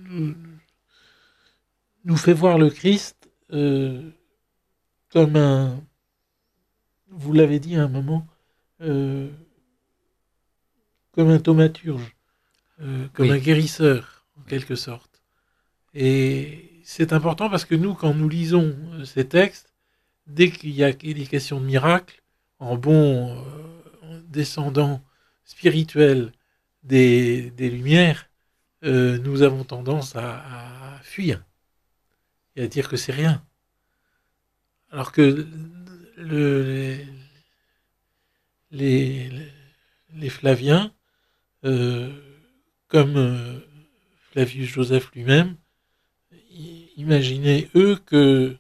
fait voir le Christ comme un, vous l'avez dit à un moment, comme un thaumaturge, comme un guérisseur, en quelque sorte. Et c'est important parce que nous, quand nous lisons ces textes, dès qu'il y a des questions de miracles, en bon descendant spirituel des Lumières, nous avons tendance à fuir et à dire que c'est rien. Alors que les Flaviens, comme Flavius Joseph lui-même, imaginaient eux que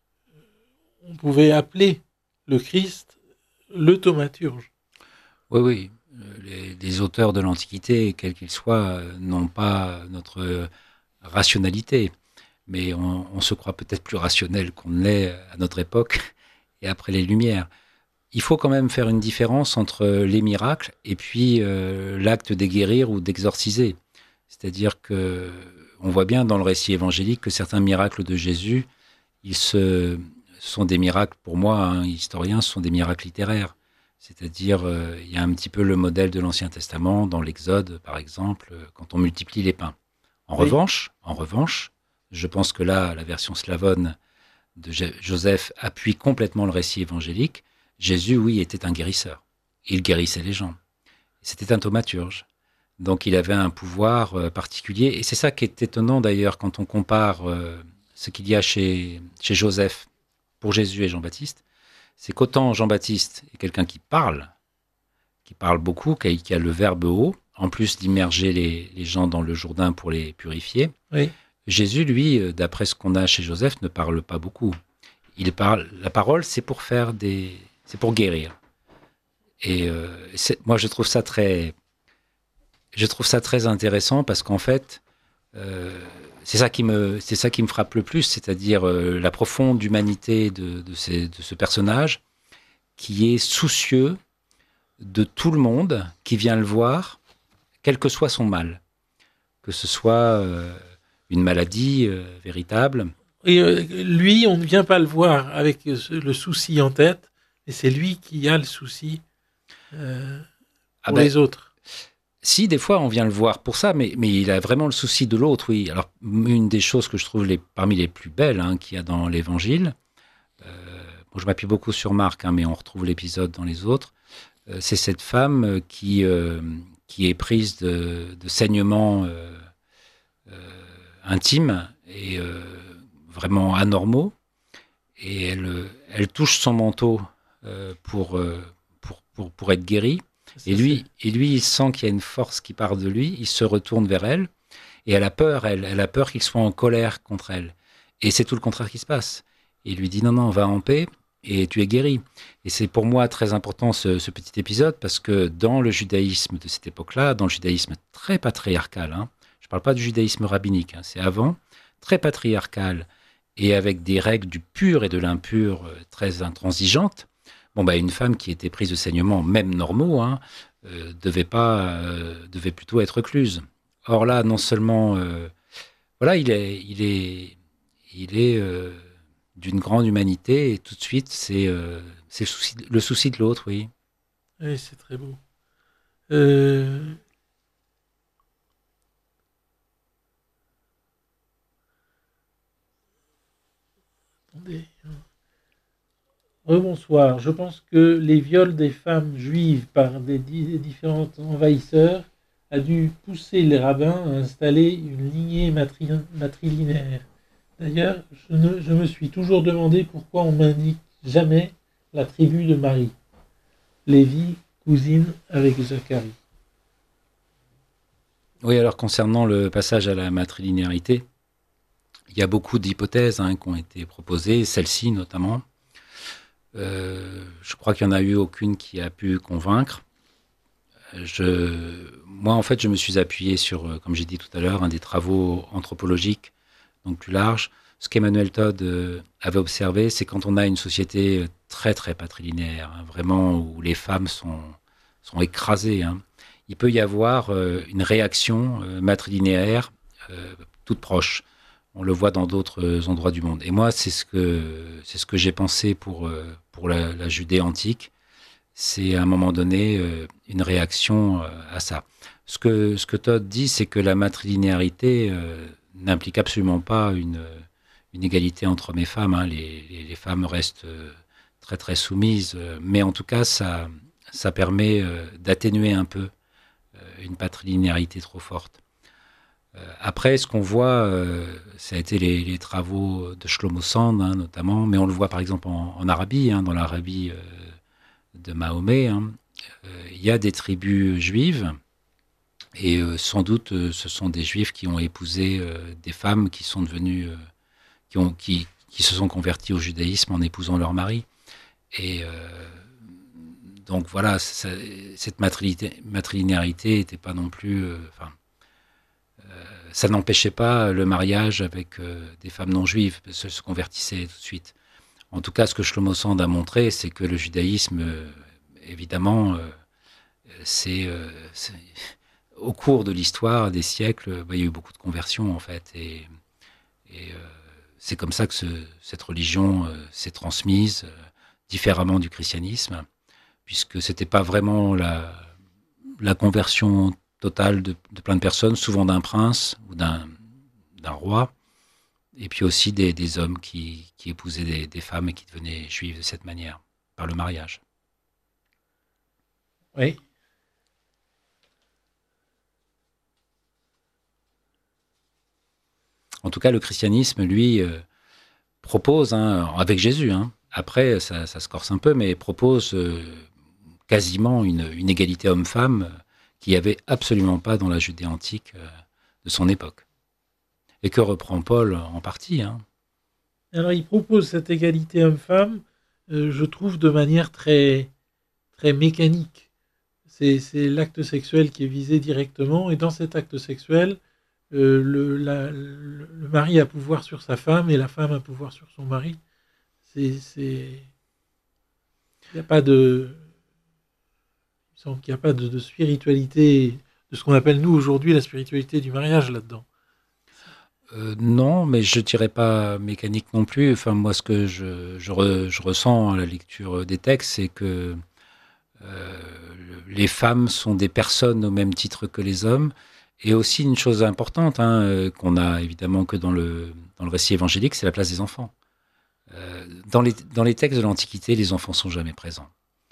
on pouvait appeler le Christ le thaumaturge. Oui. Les auteurs de l'Antiquité, quels qu'ils soient, n'ont pas notre rationalité. Mais on se croit peut-être plus rationnel qu'on ne l'est à notre époque et après les Lumières. Il faut quand même faire une différence entre les miracles et puis l'acte de guérir ou d'exorciser. C'est-à-dire que on voit bien dans le récit évangélique que certains miracles de Jésus, sont des miracles, pour moi, historien, ce sont des miracles littéraires. C'est-à-dire, il y a un petit peu le modèle de l'Ancien Testament, dans l'Exode, par exemple, quand on multiplie les pains. En revanche, je pense que là, la version slavone de Joseph appuie complètement le récit évangélique. Jésus, oui, était un guérisseur. Il guérissait les gens. C'était un thaumaturge. Donc, il avait un pouvoir particulier. Et c'est ça qui est étonnant, d'ailleurs, quand on compare ce qu'il y a chez Joseph pour Jésus et Jean-Baptiste. C'est qu'autant Jean-Baptiste est quelqu'un qui parle beaucoup, qui a le verbe haut, en plus d'immerger les gens dans le Jourdain pour les purifier. Oui. Jésus, lui, d'après ce qu'on a chez Joseph, ne parle pas beaucoup. La parole, c'est pour guérir. Et moi, je trouve ça très intéressant parce qu'en fait, c'est ça qui me frappe le plus, c'est-à-dire la profonde humanité de ce personnage qui est soucieux de tout le monde qui vient le voir, quel que soit son mal, que ce soit une maladie véritable. Et lui, on ne vient pas le voir avec le souci en tête, et c'est lui qui a le souci pour les autres. Si, des fois, on vient le voir pour ça, mais il a vraiment le souci de l'autre, oui. Alors, une des choses que je trouve parmi les plus belles qu'il y a dans l'Évangile, bon, je m'appuie beaucoup sur Marc, mais on retrouve l'épisode dans les autres, c'est cette femme qui est prise de saignements intimes et vraiment anormaux, et elle touche son manteau pour être guérie. Et lui, il sent qu'il y a une force qui part de lui, il se retourne vers elle, et elle a peur qu'il soit en colère contre elle. Et c'est tout le contraire qui se passe. Il lui dit non, va en paix, et tu es guéri. Et c'est pour moi très important ce petit épisode, parce que dans le judaïsme de cette époque-là, dans le judaïsme très patriarcal, je ne parle pas du judaïsme rabbinique, c'est avant, très patriarcal, et avec des règles du pur et de l'impur très intransigeantes, une femme qui était prise de saignements, même normaux, devait plutôt être recluse. Or là, non seulement, il est d'une grande humanité, et tout de suite, c'est le souci de l'autre, oui. Oui, c'est très beau. Attendez. Bonsoir. Je pense que les viols des femmes juives par des différents envahisseurs a dû pousser les rabbins à installer une lignée matrilinéaire. D'ailleurs, je me suis toujours demandé pourquoi on m'indique jamais la tribu de Marie. Lévi, cousine avec Zacharie. Oui, alors concernant le passage à la matrilinéarité, il y a beaucoup d'hypothèses qui ont été proposées, celle-ci notamment. Je crois qu'il n'y en a eu aucune qui a pu convaincre. Moi, en fait, je me suis appuyé sur, comme j'ai dit tout à l'heure, des travaux anthropologiques, donc plus larges. Ce qu'Emmanuel Todd avait observé, c'est quand on a une société très, très patrilinéaire, vraiment où les femmes sont écrasées, il peut y avoir une réaction matrilinéaire toute proche. On le voit dans d'autres endroits du monde. Et moi, c'est ce que j'ai pensé pour la Judée antique. C'est à un moment donné une réaction à ça. Ce que Todd dit, c'est que la matrilinéarité n'implique absolument pas une égalité entre hommes et femmes. Les femmes restent très très soumises, mais en tout cas, ça permet d'atténuer un peu une patrilinéarité trop forte. Après, ce qu'on voit, ça a été les travaux de Shlomo Sand, notamment, mais on le voit par exemple en Arabie, dans l'Arabie de Mahomet. Il y a des tribus juives, et sans doute ce sont des juifs qui ont épousé des femmes qui sont devenues, qui se sont converties au judaïsme en épousant leur mari. Et donc voilà, cette matrilinéarité n'était pas non plus... ça n'empêchait pas le mariage avec des femmes non juives, parce qu'elles se convertissaient tout de suite. En tout cas, ce que Shlomo Sand a montré, c'est que le judaïsme, évidemment, au cours de l'histoire, des siècles, il y a eu beaucoup de conversions, en fait. Et c'est comme ça que cette religion s'est transmise différemment du christianisme, puisque ce n'était pas vraiment la conversion totale de plein de personnes, souvent d'un prince ou d'un roi, et puis aussi des hommes qui épousaient des femmes et qui devenaient juifs de cette manière, par le mariage. Oui. En tout cas, le christianisme, lui, propose, avec Jésus, après ça se corse un peu, mais propose quasiment une égalité homme-femme qu'il n'y avait absolument pas dans la Judée antique de son époque. Et que reprend Paul en partie. Alors, il propose cette égalité homme-femme, je trouve, de manière très, très mécanique. C'est l'acte sexuel qui est visé directement, et dans cet acte sexuel, le mari a pouvoir sur sa femme et la femme a pouvoir sur son mari. Il n'y a pas de... Il semble qu'il n'y a pas de spiritualité, de ce qu'on appelle nous aujourd'hui la spiritualité du mariage là-dedans. Non, mais je ne dirais pas mécanique non plus. Enfin, moi, ce que je ressens à la lecture des textes, c'est que les femmes sont des personnes au même titre que les hommes. Et aussi une chose importante, qu'on a évidemment que dans le récit évangélique, c'est la place des enfants. Dans les textes de l'Antiquité, les enfants sont jamais présents.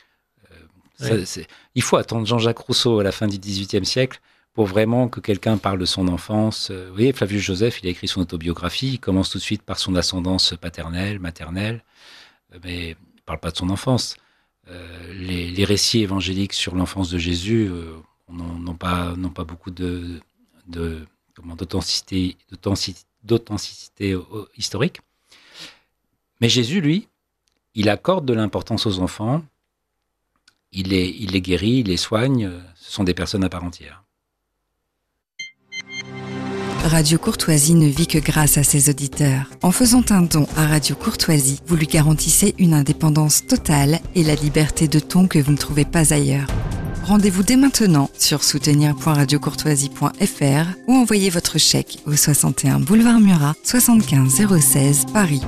Il faut attendre Jean-Jacques Rousseau à la fin du XVIIIe siècle pour vraiment que quelqu'un parle de son enfance. Vous voyez, Flavius Joseph, il a écrit son autobiographie, il commence tout de suite par son ascendance paternelle, maternelle, mais il ne parle pas de son enfance. Les récits évangéliques sur l'enfance de Jésus n'ont pas beaucoup d'authenticité historique. Mais Jésus, lui, il accorde de l'importance aux enfants, il les guérit, il les soigne, ce sont des personnes à part entière. Radio Courtoisie ne vit que grâce à ses auditeurs. En faisant un don à Radio Courtoisie, vous lui garantissez une indépendance totale et la liberté de ton que vous ne trouvez pas ailleurs. Rendez-vous dès maintenant sur soutenir.radiocourtoisie.fr ou envoyez votre chèque au 61 boulevard Murat, 75 016 Paris.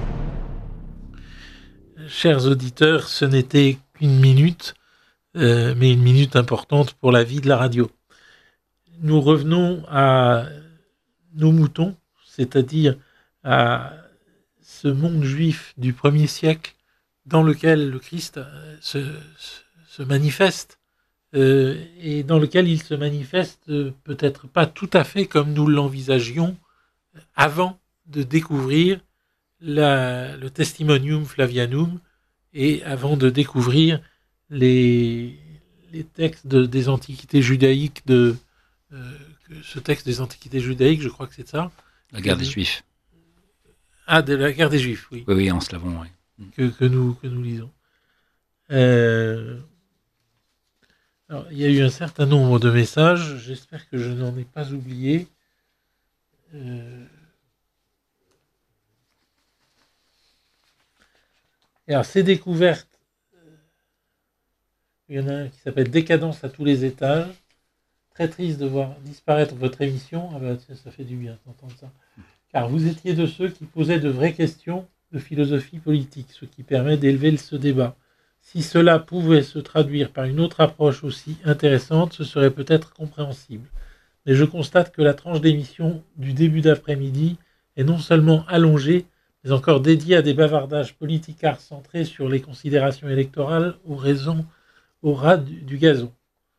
Chers auditeurs, ce n'était qu'une minute, mais une minute importante pour la vie de la radio. Nous revenons à nos moutons, c'est-à-dire à ce monde juif du 1er siècle dans lequel le Christ se manifeste, et dans lequel il se manifeste peut-être pas tout à fait comme nous l'envisagions avant de découvrir le Testimonium Flavianum et avant de découvrir les textes des Antiquités judaïques ce texte des Antiquités judaïques, je crois que c'est ça. La guerre des Juifs. Ah, de la guerre des Juifs, oui. Oui, en slavon, oui. Que nous lisons. Alors, il y a eu un certain nombre de messages. J'espère que je n'en ai pas oublié. Alors, ces découvertes, il y en a un qui s'appelle Décadence à tous les étages. Très triste de voir disparaître votre émission. Ah ben, ça fait du bien d'entendre ça. Car vous étiez de ceux qui posaient de vraies questions de philosophie politique, ce qui permet d'élever ce débat. Si cela pouvait se traduire par une autre approche aussi intéressante, ce serait peut-être compréhensible. Mais je constate que la tranche d'émission du début d'après-midi est non seulement allongée, mais encore dédiée à des bavardages politicards centrés sur les considérations électorales au ras du gazon.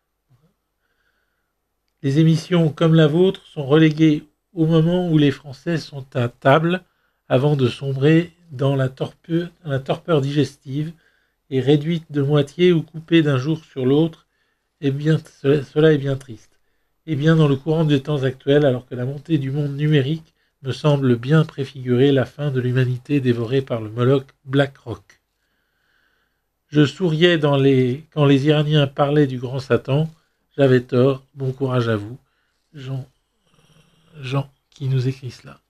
Les émissions comme la vôtre sont reléguées au moment où les Français sont à table avant de sombrer dans la torpeur digestive et réduite de moitié ou coupée d'un jour sur l'autre. Eh bien, cela est bien triste. Et bien dans le courant des temps actuels, alors que la montée du monde numérique me semble bien préfigurer la fin de l'humanité dévorée par le Moloch BlackRock. Je souriais quand les Iraniens parlaient du grand Satan. J'avais tort, bon courage à vous. Jean qui nous écrit cela.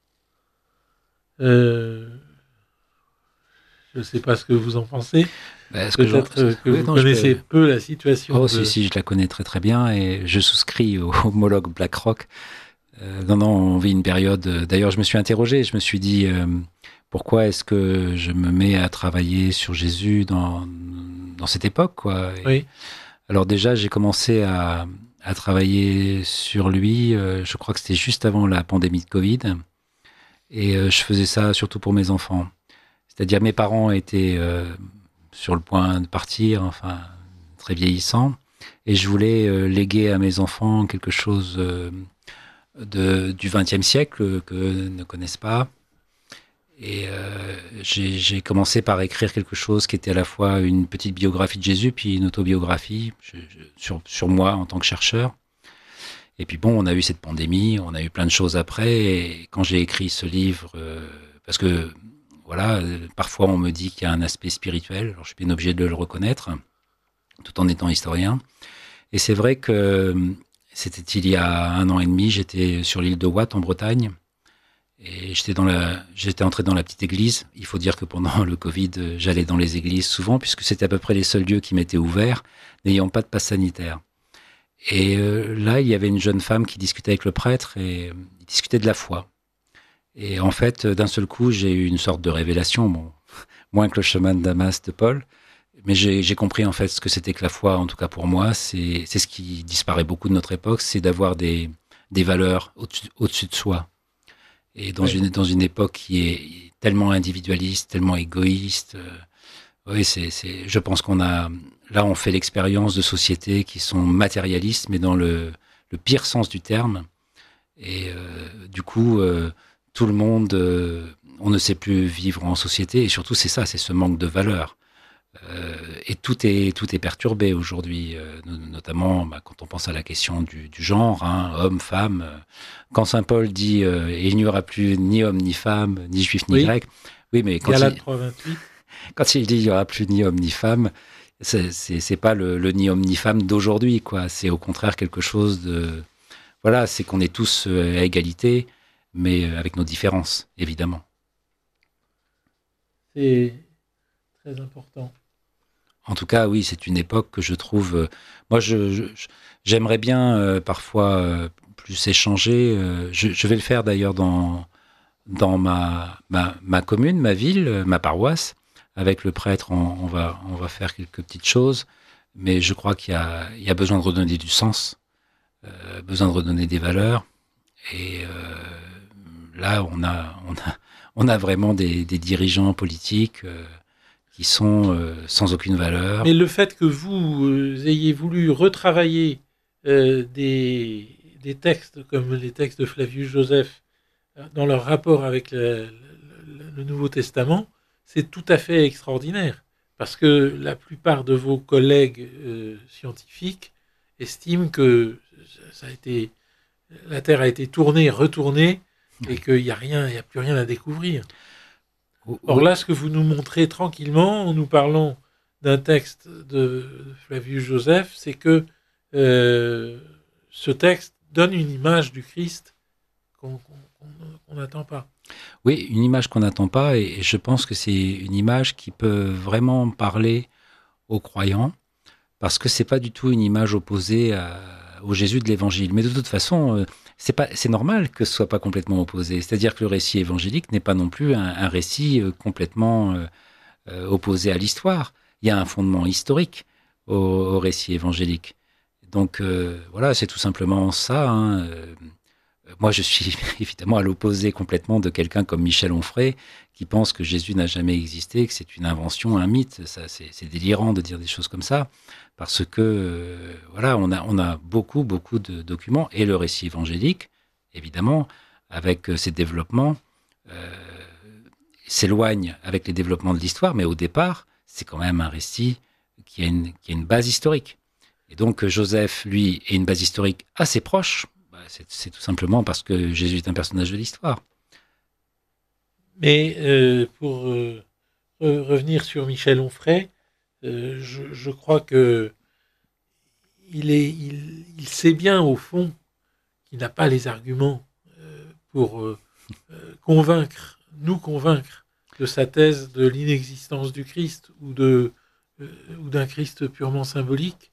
Je ne sais pas ce que vous en pensez. Peut-être que vous connaissez peu la situation. Oh, si, je la connais très très bien et je souscris au homologue BlackRock. Non, on vit une période... D'ailleurs, je me suis interrogé, je me suis dit, pourquoi est-ce que je me mets à travailler sur Jésus dans cette époque, quoi. Oui. Alors déjà, j'ai commencé à travailler sur lui, je crois que c'était juste avant la pandémie de Covid, et je faisais ça surtout pour mes enfants. C'est-à-dire mes parents étaient sur le point de partir, enfin très vieillissants, et je voulais léguer à mes enfants quelque chose du XXe siècle qu'eux ne connaissent pas. Et j'ai commencé par écrire quelque chose qui était à la fois une petite biographie de Jésus, puis une autobiographie sur moi en tant que chercheur. Et puis bon, on a eu cette pandémie, on a eu plein de choses après. Et quand j'ai écrit ce livre, parce que voilà, parfois on me dit qu'il y a un aspect spirituel, alors je suis bien obligé de le reconnaître, tout en étant historien. Et c'est vrai que c'était il y a 1 an et demi, j'étais sur l'île de Watt en Bretagne. Et j'étais entré dans la petite église. Il faut dire que pendant le Covid, j'allais dans les églises souvent, puisque c'était à peu près les seuls lieux qui m'étaient ouverts, n'ayant pas de passe sanitaire. Et là, il y avait une jeune femme qui discutait avec le prêtre, et il discutait de la foi. Et en fait, d'un seul coup, j'ai eu une sorte de révélation, bon, moins que le chemin de Damas de Paul. Mais j'ai compris en fait ce que c'était que la foi, en tout cas pour moi. C'est ce qui disparaît beaucoup de notre époque, c'est d'avoir des valeurs au-dessus de soi. Et dans une époque qui est tellement individualiste, tellement égoïste, oui, je pense on fait l'expérience de sociétés qui sont matérialistes, mais dans le pire sens du terme. Et du coup, tout le monde, on ne sait plus vivre en société. Et surtout, c'est ce manque de valeurs. Et tout est perturbé aujourd'hui, notamment quand on pense à la question du genre, hein, homme, femme. Quand Saint Paul dit il n'y aura plus ni homme ni femme, ni juif ni grec. Oui, mais quand il dit il n'y aura plus ni homme ni femme, c'est pas le ni homme ni femme d'aujourd'hui, quoi. C'est au contraire quelque chose de voilà, c'est qu'on est tous à égalité, mais avec nos différences, évidemment. C'est très important. En tout cas, oui, c'est une époque que je trouve. Moi, j'aimerais bien parfois plus échanger. Je vais le faire d'ailleurs dans ma commune, ma ville, ma paroisse. Avec le prêtre, on va faire quelques petites choses, mais je crois qu'il y a besoin de redonner du sens, besoin de redonner des valeurs. Et là, on a vraiment des dirigeants politiques. Qui sont sans aucune valeur. Mais le fait que vous ayez voulu retravailler des textes comme les textes de Flavius Joseph dans leur rapport avec le Nouveau Testament, c'est tout à fait extraordinaire. Parce que la plupart de vos collègues scientifiques estiment que la Terre a été tournée, retournée, et qu'il n'y a plus rien à découvrir. Or là, ce que vous nous montrez tranquillement, en nous parlant d'un texte de Flavius Joseph, c'est que ce texte donne une image du Christ qu'on n'attend pas. Oui, une image qu'on n'attend pas, et je pense que c'est une image qui peut vraiment parler aux croyants, parce que c'est pas du tout une image opposée au Jésus de l'Évangile. Mais de toute façon, c'est normal que ce soit pas complètement opposé. C'est-à-dire que le récit évangélique n'est pas non plus un récit complètement opposé à l'histoire. Il y a un fondement historique au récit évangélique. Donc voilà, c'est tout simplement ça. Hein. Moi, je suis évidemment à l'opposé complètement de quelqu'un comme Michel Onfray, qui pense que Jésus n'a jamais existé, que c'est une invention, un mythe. Ça, c'est délirant de dire des choses comme ça, parce que voilà, on a beaucoup de documents, et le récit évangélique, évidemment, avec ses développements, s'éloigne avec les développements de l'histoire, mais au départ, c'est quand même un récit qui a une base historique. Et donc Joseph, lui, est une base historique assez proche. C'est tout simplement parce que Jésus est un personnage de l'histoire. Mais pour revenir sur Michel Onfray, je crois que il sait bien au fond qu'il n'a pas les arguments pour nous convaincre de sa thèse de l'inexistence du Christ ou d'un Christ purement symbolique.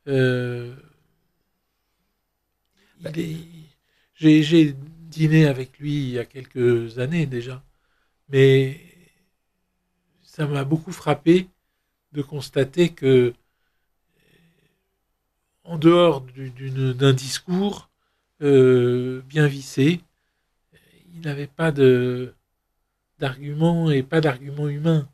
J'ai dîné avec lui il y a quelques années déjà, mais ça m'a beaucoup frappé de constater que, en dehors d'un discours bien vissé, il n'avait pas d'arguments et pas d'arguments humains.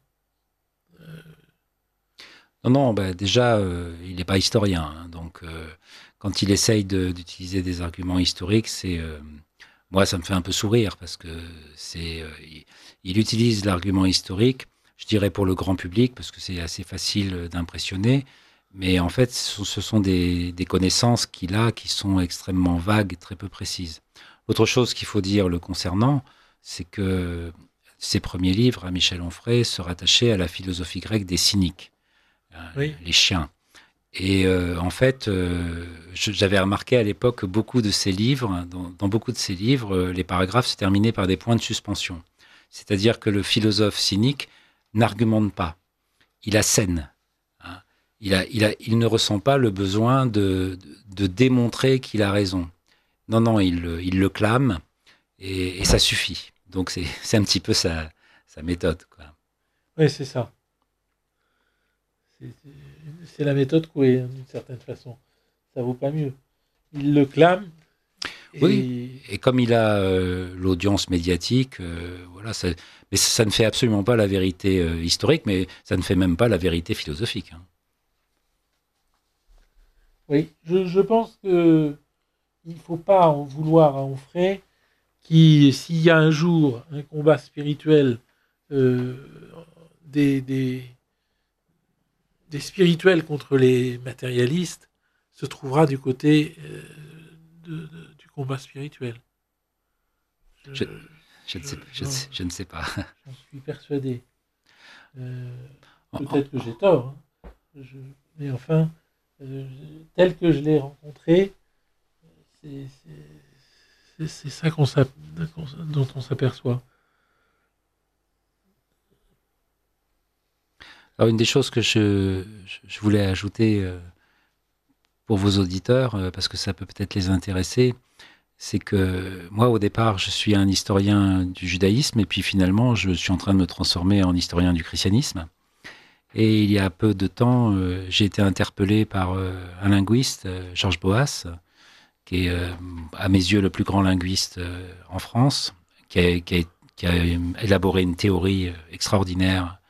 Non, déjà, il n'est pas historien, hein, donc quand il essaye d'utiliser des arguments historiques, moi, ça me fait un peu sourire, parce que il utilise l'argument historique, je dirais pour le grand public, parce que c'est assez facile d'impressionner, mais en fait, ce sont des connaissances qu'il a qui sont extrêmement vagues et très peu précises. Autre chose qu'il faut dire le concernant, c'est que ses premiers livres, à Michel Onfray, se rattachaient à la philosophie grecque des cyniques, oui. Les chiens. Et en fait, j'avais remarqué à l'époque que beaucoup de ces livres, dans beaucoup de ces livres, les paragraphes se terminaient par des points de suspension. C'est-à-dire que le philosophe cynique n'argumente pas, il assène. Hein. Il ne ressent pas le besoin de démontrer qu'il a raison. Non, il le clame, et ça suffit. Donc c'est un petit peu sa méthode, quoi. Oui, c'est ça. C'est la méthode Coué, d'une certaine façon. Ça vaut pas mieux. Il le clame. Oui, et comme il a l'audience médiatique, voilà, mais ça ne fait absolument pas la vérité historique, mais ça ne fait même pas la vérité philosophique. Hein. Oui, je pense que il ne faut pas en vouloir à Onfray qui, s'il y a un jour un combat spirituel euh, des spirituels contre les matérialistes, se trouvera du côté du combat spirituel. Je ne sais pas. J'en suis persuadé. Peut-être que j'ai tort, hein. Mais enfin, tel que je l'ai rencontré, c'est ça dont on s'aperçoit. Alors, une des choses que je voulais ajouter pour vos auditeurs, parce que ça peut peut-être les intéresser, c'est que moi, au départ, je suis un historien du judaïsme, et puis finalement, je suis en train de me transformer en historien du christianisme. Et il y a peu de temps, j'ai été interpellé par un linguiste, Georges Boas, qui est, à mes yeux, le plus grand linguiste en France, qui a élaboré une théorie extraordinaire.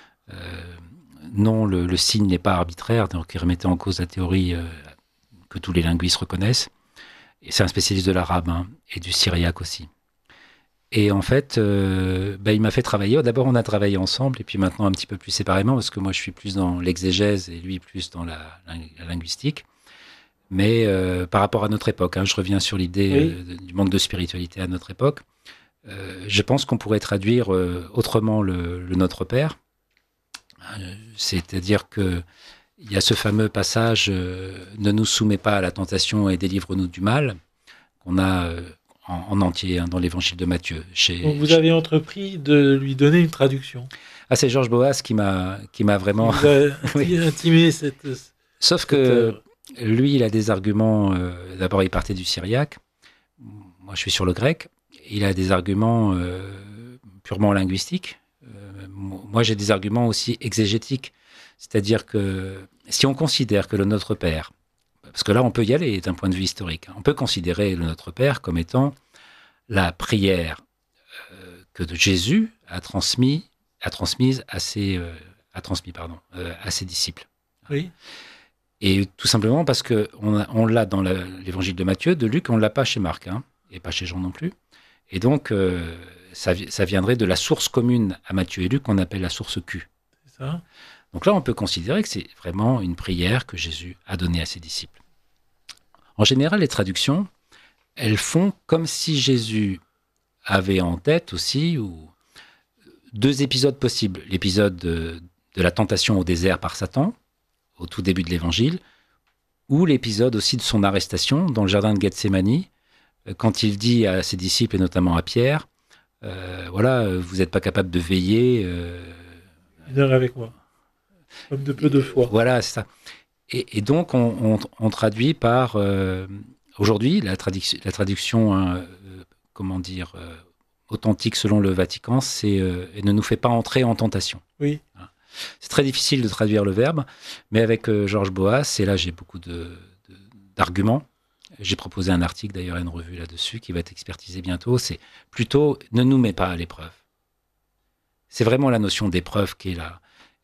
Non, le signe n'est pas arbitraire, donc il remettait en cause la théorie que tous les linguistes reconnaissent. Et c'est un spécialiste de l'arabe et du syriaque aussi. Et en fait, il m'a fait travailler. D'abord, on a travaillé ensemble, et puis maintenant un petit peu plus séparément, parce que moi, je suis plus dans l'exégèse et lui plus dans la linguistique. Mais par rapport à notre époque, je reviens sur l'idée du manque de spiritualité à notre époque. Je pense qu'on pourrait traduire autrement le Notre Père. C'est-à-dire que il y a ce fameux passage ne nous soumets pas à la tentation et délivre-nous du mal qu'on a en entier dans l'évangile de Matthieu. Donc vous avez entrepris de lui donner une traduction. Ah, c'est Georges Boas qui m'a vraiment intimé cette. Sauf que lui, il a des arguments. D'abord, il partait du syriaque. Moi, je suis sur le grec. Il a des arguments purement linguistiques. Moi, j'ai des arguments aussi exégétiques. C'est-à-dire que si on considère que le Notre Père, parce que là, on peut y aller d'un point de vue historique, on peut considérer le Notre Père comme étant la prière que Jésus a transmise à ses disciples. Oui. Et tout simplement parce qu'on l'a dans l'évangile de Matthieu, de Luc, on ne l'a pas chez Marc, et pas chez Jean non plus. Et donc, ça viendrait de la source commune à Matthieu et Luc qu'on appelle la source Q. C'est ça. Donc là, on peut considérer que c'est vraiment une prière que Jésus a donnée à ses disciples. En général, les traductions, elles font comme si Jésus avait en tête aussi deux épisodes possibles. L'épisode de la tentation au désert par Satan, au tout début de l'Évangile, ou l'épisode aussi de son arrestation dans le jardin de Gethsémani, quand il dit à ses disciples, et notamment à Pierre, vous n'êtes pas capable de veiller. Une heure avec moi. Comme de peu de foi. Voilà, c'est ça. Et donc, on traduit par... aujourd'hui, la traduction, authentique selon le Vatican, c'est « et ne nous fait pas entrer en tentation ». Oui. C'est très difficile de traduire le verbe, mais avec Georges Boas, et là j'ai beaucoup d'arguments. J'ai proposé un article d'ailleurs à une revue là-dessus qui va être expertisé bientôt. C'est plutôt « ne nous mets pas à l'épreuve ». C'est vraiment la notion d'épreuve qui est là.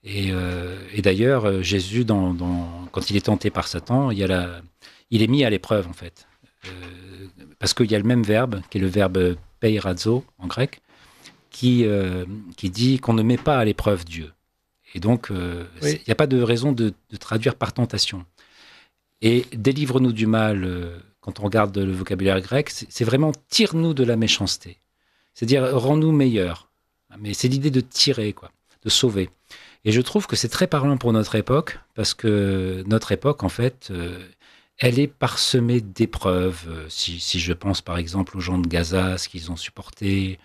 Et d'ailleurs, Jésus, quand il est tenté par Satan, il est mis à l'épreuve, en fait. Parce qu'il y a le même verbe, qui est le verbe peirazo, en grec, qui dit qu'on ne met pas à l'épreuve Dieu. Et donc, il n'y a pas de raison de traduire par tentation. Et délivre-nous du mal, quand on regarde le vocabulaire grec, c'est vraiment tire-nous de la méchanceté. C'est-à-dire, rends-nous meilleurs. Mais c'est l'idée de tirer, de sauver. Et je trouve que c'est très parlant pour notre époque, parce que notre époque, en fait, elle est parsemée d'épreuves. Si je pense, par exemple, aux gens de Gaza, ce qu'ils ont supporté.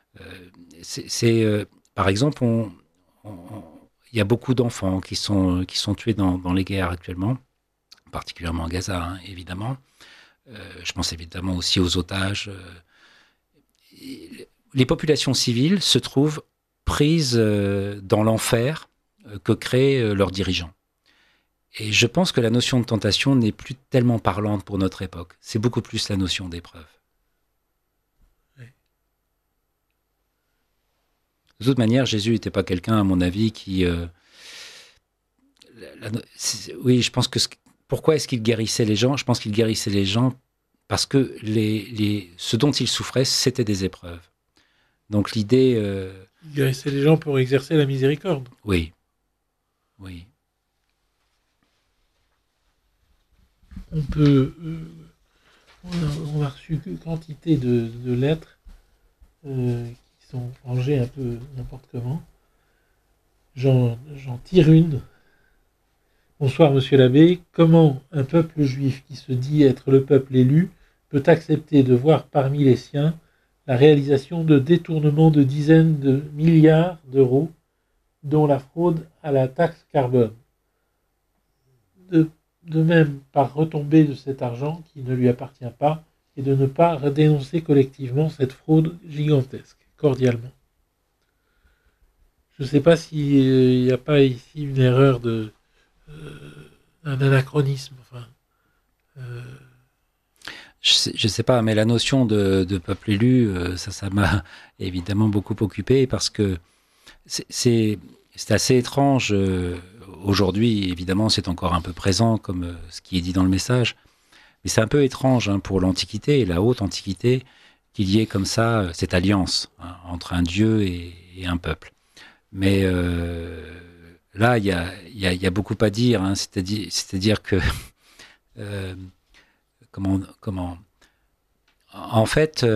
Par exemple, il y a beaucoup d'enfants qui sont tués dans les guerres actuellement, particulièrement à Gaza, évidemment. Je pense évidemment aussi aux otages. Les populations civiles se trouvent prises dans l'enfer que créent leurs dirigeants. Et je pense que la notion de tentation n'est plus tellement parlante pour notre époque. C'est beaucoup plus la notion d'épreuve. Oui. De toute manière, Jésus n'était pas quelqu'un, à mon avis, qui... oui, je pense que... Pourquoi est-ce qu'il guérissait les gens ? Je pense qu'il guérissait les gens parce que ce dont il souffrait, c'était des épreuves. Donc l'idée... Il guérissait les gens pour exercer la miséricorde. Oui. Oui. On peut... on a reçu quantité de lettres qui sont rangées un peu n'importe comment. J'en tire une. Bonsoir, monsieur l'abbé. Comment un peuple juif qui se dit être le peuple élu peut accepter de voir parmi les siens la réalisation de détournements de dizaines de milliards d'euros, dont la fraude à la taxe carbone, de même par retombée de cet argent qui ne lui appartient pas, et de ne pas dénoncer collectivement cette fraude gigantesque, cordialement. Je ne sais pas s'il n'y a pas ici une erreur un anachronisme. Enfin, Je sais pas, mais la notion de peuple élu, ça m'a évidemment beaucoup occupé parce que c'est assez étrange. Aujourd'hui, évidemment, c'est encore un peu présent comme ce qui est dit dans le message, mais c'est un peu étrange pour l'Antiquité, la haute Antiquité, qu'il y ait comme ça cette alliance entre un Dieu et un peuple. Mais là, il y a beaucoup à dire, c'est-à-dire que comment en fait,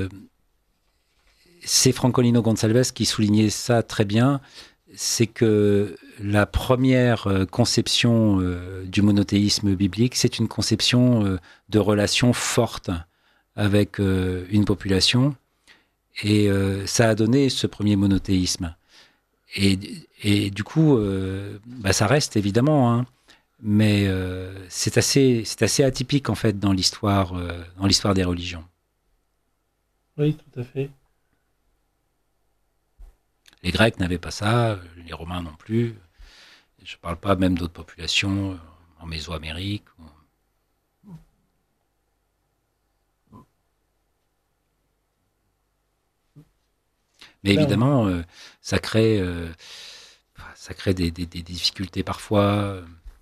c'est Francolino Gonçalves qui soulignait ça très bien, c'est que la première conception du monothéisme biblique, c'est une conception de relation forte avec une population, et ça a donné ce premier monothéisme. Et du coup, ça reste évidemment, mais c'est assez atypique en fait dans l'histoire des religions. Oui, tout à fait. Les Grecs n'avaient pas ça, les Romains non plus. Je ne parle pas même d'autres populations en Mésoamérique. Mais évidemment, ça crée des difficultés parfois.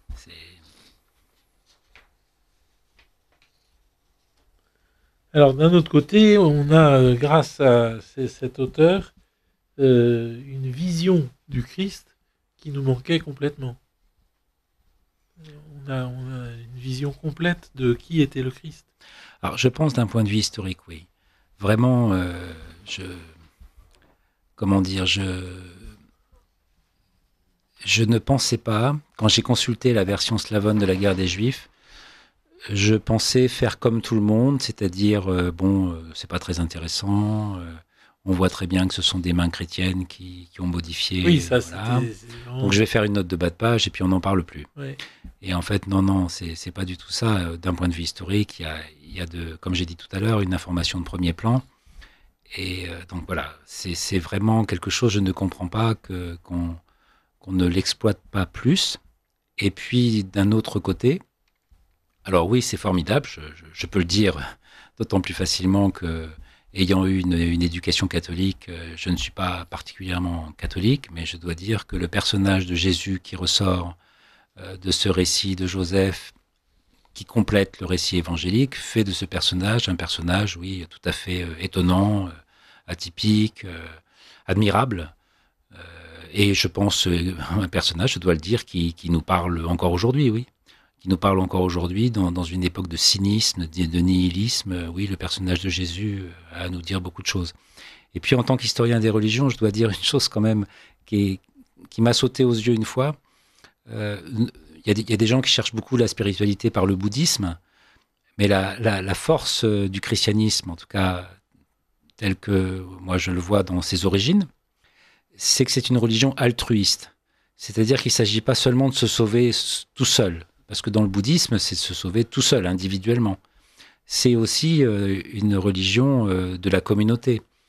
Alors, d'un autre côté, on a, grâce à cet auteur, une vision du Christ qui nous manquait complètement. On a une vision complète de qui était le Christ. Alors, je pense d'un point de vue historique, oui. Vraiment, je ne pensais pas, quand j'ai consulté la version slavone de la guerre des Juifs, je pensais faire comme tout le monde, c'est-à-dire, c'est pas très intéressant, on voit très bien que ce sont des mains chrétiennes qui ont modifié. Oui, ça, voilà. c'était vraiment... Donc je vais faire une note de bas de page et puis on n'en parle plus. Ouais. Et en fait, non, c'est pas du tout ça. D'un point de vue historique, il y a comme j'ai dit tout à l'heure, une information de premier plan. Et donc voilà, c'est vraiment quelque chose, je ne comprends pas qu'on ne l'exploite pas plus. Et puis d'un autre côté, alors oui, c'est formidable, je peux le dire d'autant plus facilement que, ayant eu une éducation catholique, je ne suis pas particulièrement catholique, mais je dois dire que le personnage de Jésus qui ressort de ce récit de Joseph, qui complète le récit évangélique, fait de ce personnage un personnage, oui, tout à fait étonnant, atypique, admirable, et je pense un personnage, je dois le dire, qui nous parle encore aujourd'hui, oui. Qui nous parle encore aujourd'hui dans une époque de cynisme, de nihilisme. Oui, le personnage de Jésus a à nous dire beaucoup de choses. Et puis, en tant qu'historien des religions, je dois dire une chose quand même qui m'a sauté aux yeux une fois. Il y a des gens qui cherchent beaucoup la spiritualité par le bouddhisme, mais la force du christianisme, en tout cas, tel que moi je le vois dans ses origines, c'est que c'est une religion altruiste. C'est-à-dire qu'il ne s'agit pas seulement de se sauver tout seul. Parce que dans le bouddhisme, c'est de se sauver tout seul, individuellement. C'est aussi une religion de la communauté.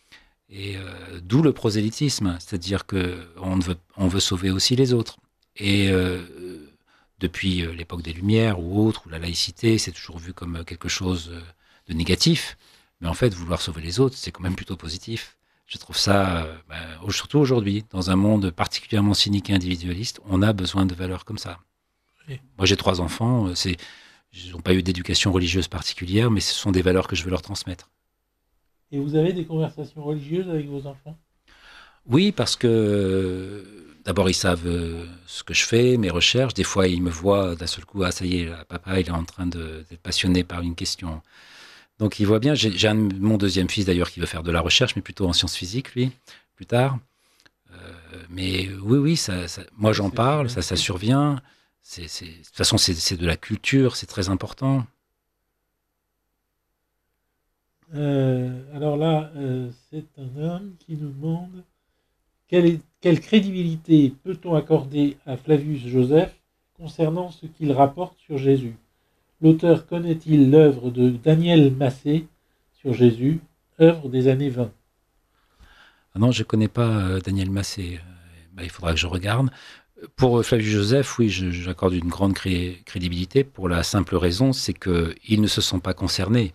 Et d'où le prosélytisme, c'est-à-dire qu'on veut sauver aussi les autres. Et depuis l'époque des Lumières ou autre, où la laïcité, c'est toujours vu comme quelque chose de négatif. Mais en fait, vouloir sauver les autres, c'est quand même plutôt positif. Je trouve ça, surtout aujourd'hui, dans un monde particulièrement cynique et individualiste, on a besoin de valeurs comme ça. Oui. Moi, j'ai 3 enfants, ils n'ont pas eu d'éducation religieuse particulière, mais ce sont des valeurs que je veux leur transmettre. Et vous avez des conversations religieuses avec vos enfants ? Oui, parce que d'abord, ils savent ce que je fais, mes recherches. Des fois, ils me voient d'un seul coup, ça y est, papa, il est en train d'être passionné par une question. Donc, ils voient bien. J'ai mon deuxième fils, d'ailleurs, qui veut faire de la recherche, mais plutôt en sciences physiques, lui, plus tard. Mais oui, moi, j'en parle, ça survient. De toute façon, c'est de la culture, c'est très important. Alors là, c'est un homme qui nous demande quelle crédibilité peut-on accorder à Flavius Joseph concernant ce qu'il rapporte sur Jésus. L'auteur connaît-il l'œuvre de Daniel Massé sur Jésus, œuvre des années 20 ? Non, je ne connais pas Daniel Massé. Il faudra que je regarde. Pour Flavius Joseph, oui, j'accorde une grande crédibilité pour la simple raison, c'est qu'ils ne se sont pas concernés.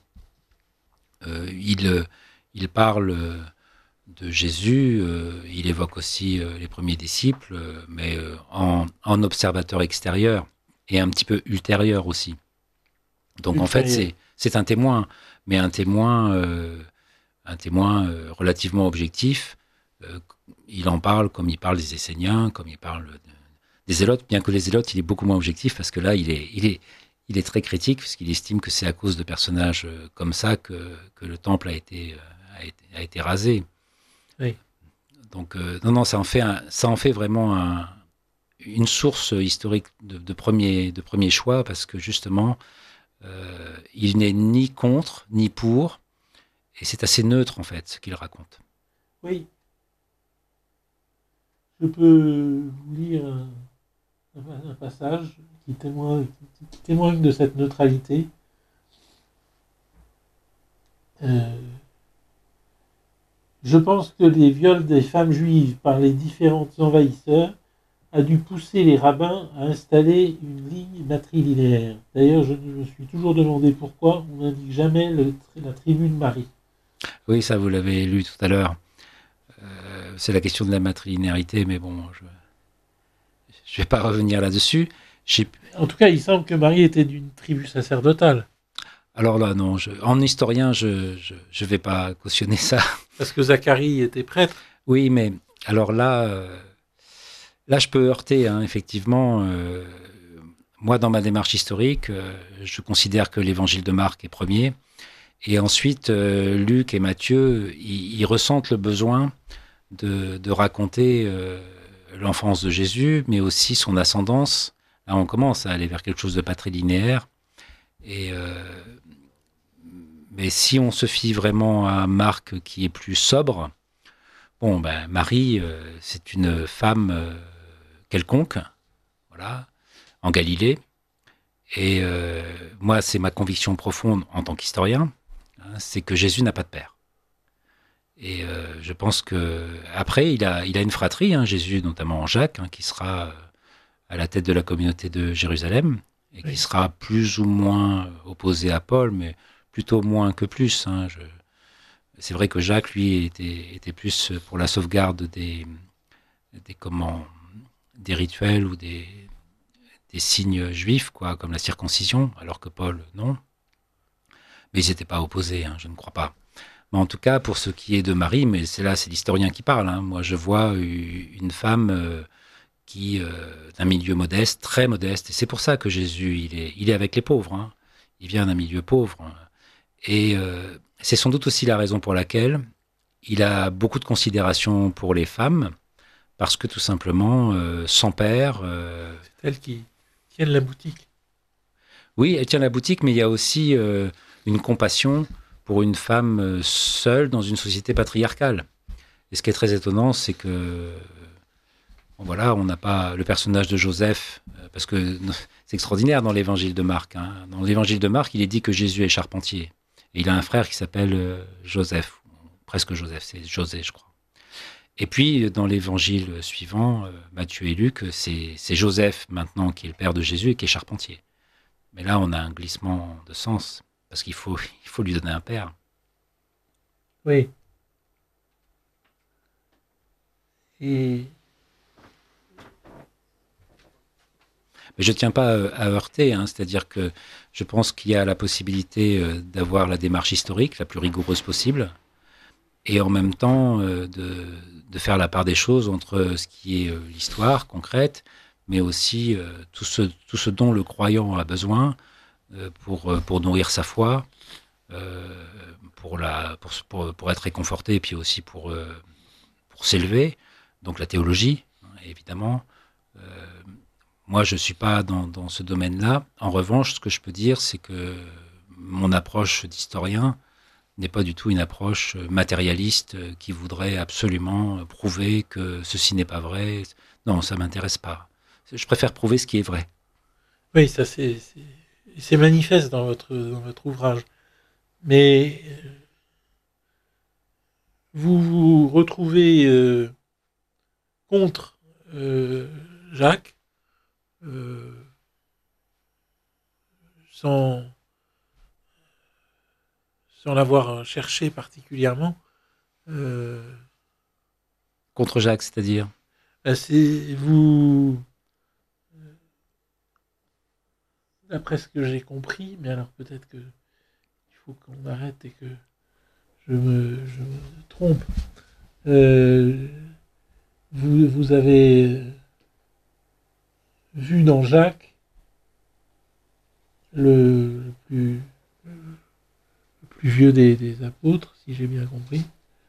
Il parle de Jésus, il évoque aussi les premiers disciples, mais en observateur extérieur et un petit peu ultérieur aussi. Donc en fait, c'est un témoin, mais un témoin relativement objectif. Il en parle comme il parle des Esséniens, comme il parle des Zélotes, bien que les Zélotes, il est beaucoup moins objectif parce que là, il est très critique puisqu'il estime que c'est à cause de personnages comme ça que le temple a été rasé. Oui. Donc non, ça en fait vraiment une source historique de premier choix parce que justement, il n'est ni contre ni pour et c'est assez neutre en fait ce qu'il raconte. Oui. Je peux vous lire un passage qui témoigne de cette neutralité. Je pense que les viols des femmes juives par les différents envahisseurs a dû pousser les rabbins à installer une ligne matrilinéaire. D'ailleurs, je me suis toujours demandé pourquoi on n'indique jamais la tribu de Marie. Oui, ça vous l'avez lu tout à l'heure. C'est la question de la matrilinéarité, mais bon, je ne vais pas revenir là-dessus. En tout cas, il semble que Marie était d'une tribu sacerdotale. Alors là, non, en historien, je vais pas cautionner ça. Parce que Zacharie était prêtre. Oui, mais alors là, je peux heurter, hein, effectivement. Moi, dans ma démarche historique, je considère que l'évangile de Marc est premier. Et ensuite, Luc et Matthieu, ils ressentent le besoin de raconter l'enfance de Jésus, mais aussi son ascendance. Là, on commence à aller vers quelque chose de patrilinéaire. Mais si on se fie vraiment à Marc qui est plus sobre, Marie, c'est une femme quelconque, voilà, en Galilée. Et moi, c'est ma conviction profonde en tant qu'historien, hein, c'est que Jésus n'a pas de père. Et je pense que après, il a une fratrie, hein, Jésus, notamment Jacques, hein, qui sera à la tête de la communauté de Jérusalem et qui sera plus ou moins opposé à Paul, mais plutôt moins que plus. Hein. C'est vrai que Jacques, lui, était plus pour la sauvegarde des rituels ou des signes juifs, quoi, comme la circoncision, alors que Paul, non. Mais ils n'étaient pas opposés, hein, je ne crois pas. Mais en tout cas, pour ce qui est de Marie, mais c'est l'historien qui parle. Hein. Moi, je vois une femme qui d'un milieu modeste, très modeste. Et c'est pour ça que Jésus, il est avec les pauvres. Hein. Il vient d'un milieu pauvre. Et c'est sans doute aussi la raison pour laquelle il a beaucoup de considération pour les femmes, parce que tout simplement, sans père... c'est elle qui tient la boutique. Oui, elle tient la boutique, mais il y a aussi une compassion pour une femme seule dans une société patriarcale. Et ce qui est très étonnant, c'est que voilà, on n'a pas le personnage de Joseph, parce que c'est extraordinaire dans l'évangile de Marc. Hein. Dans l'évangile de Marc, il est dit que Jésus est charpentier. Et il a un frère qui s'appelle Joseph, presque Joseph, c'est José, je crois. Et puis, dans l'évangile suivant, Matthieu et Luc, c'est Joseph maintenant qui est le père de Jésus et qui est charpentier. Mais là, on a un glissement de sens, parce qu'il faut, il faut lui donner un père. Oui. Et Mais je ne tiens pas à heurter, hein, c'est-à-dire que je pense qu'il y a la possibilité d'avoir la démarche historique la plus rigoureuse possible, et en même temps de faire la part des choses entre ce qui est l'histoire concrète, mais aussi tout ce dont le croyant a besoin pour nourrir sa foi, pour être réconforté, et puis aussi pour s'élever, donc la théologie, évidemment. Moi, je ne suis pas dans ce domaine-là. En revanche, ce que je peux dire, c'est que mon approche d'historien n'est pas du tout une approche matérialiste qui voudrait absolument prouver que ceci n'est pas vrai. Non, ça ne m'intéresse pas. Je préfère prouver ce qui est vrai. oui, ça c'est manifeste dans votre ouvrage. Mais vous vous retrouvez contre Jacques sans l'avoir cherché particulièrement. Contre Jacques, c'est-à-dire C'est vous, d'après ce que j'ai compris, mais alors peut-être que il faut qu'on arrête et que je me trompe. Vous avez vu dans Jacques le plus vieux des apôtres, si j'ai bien compris.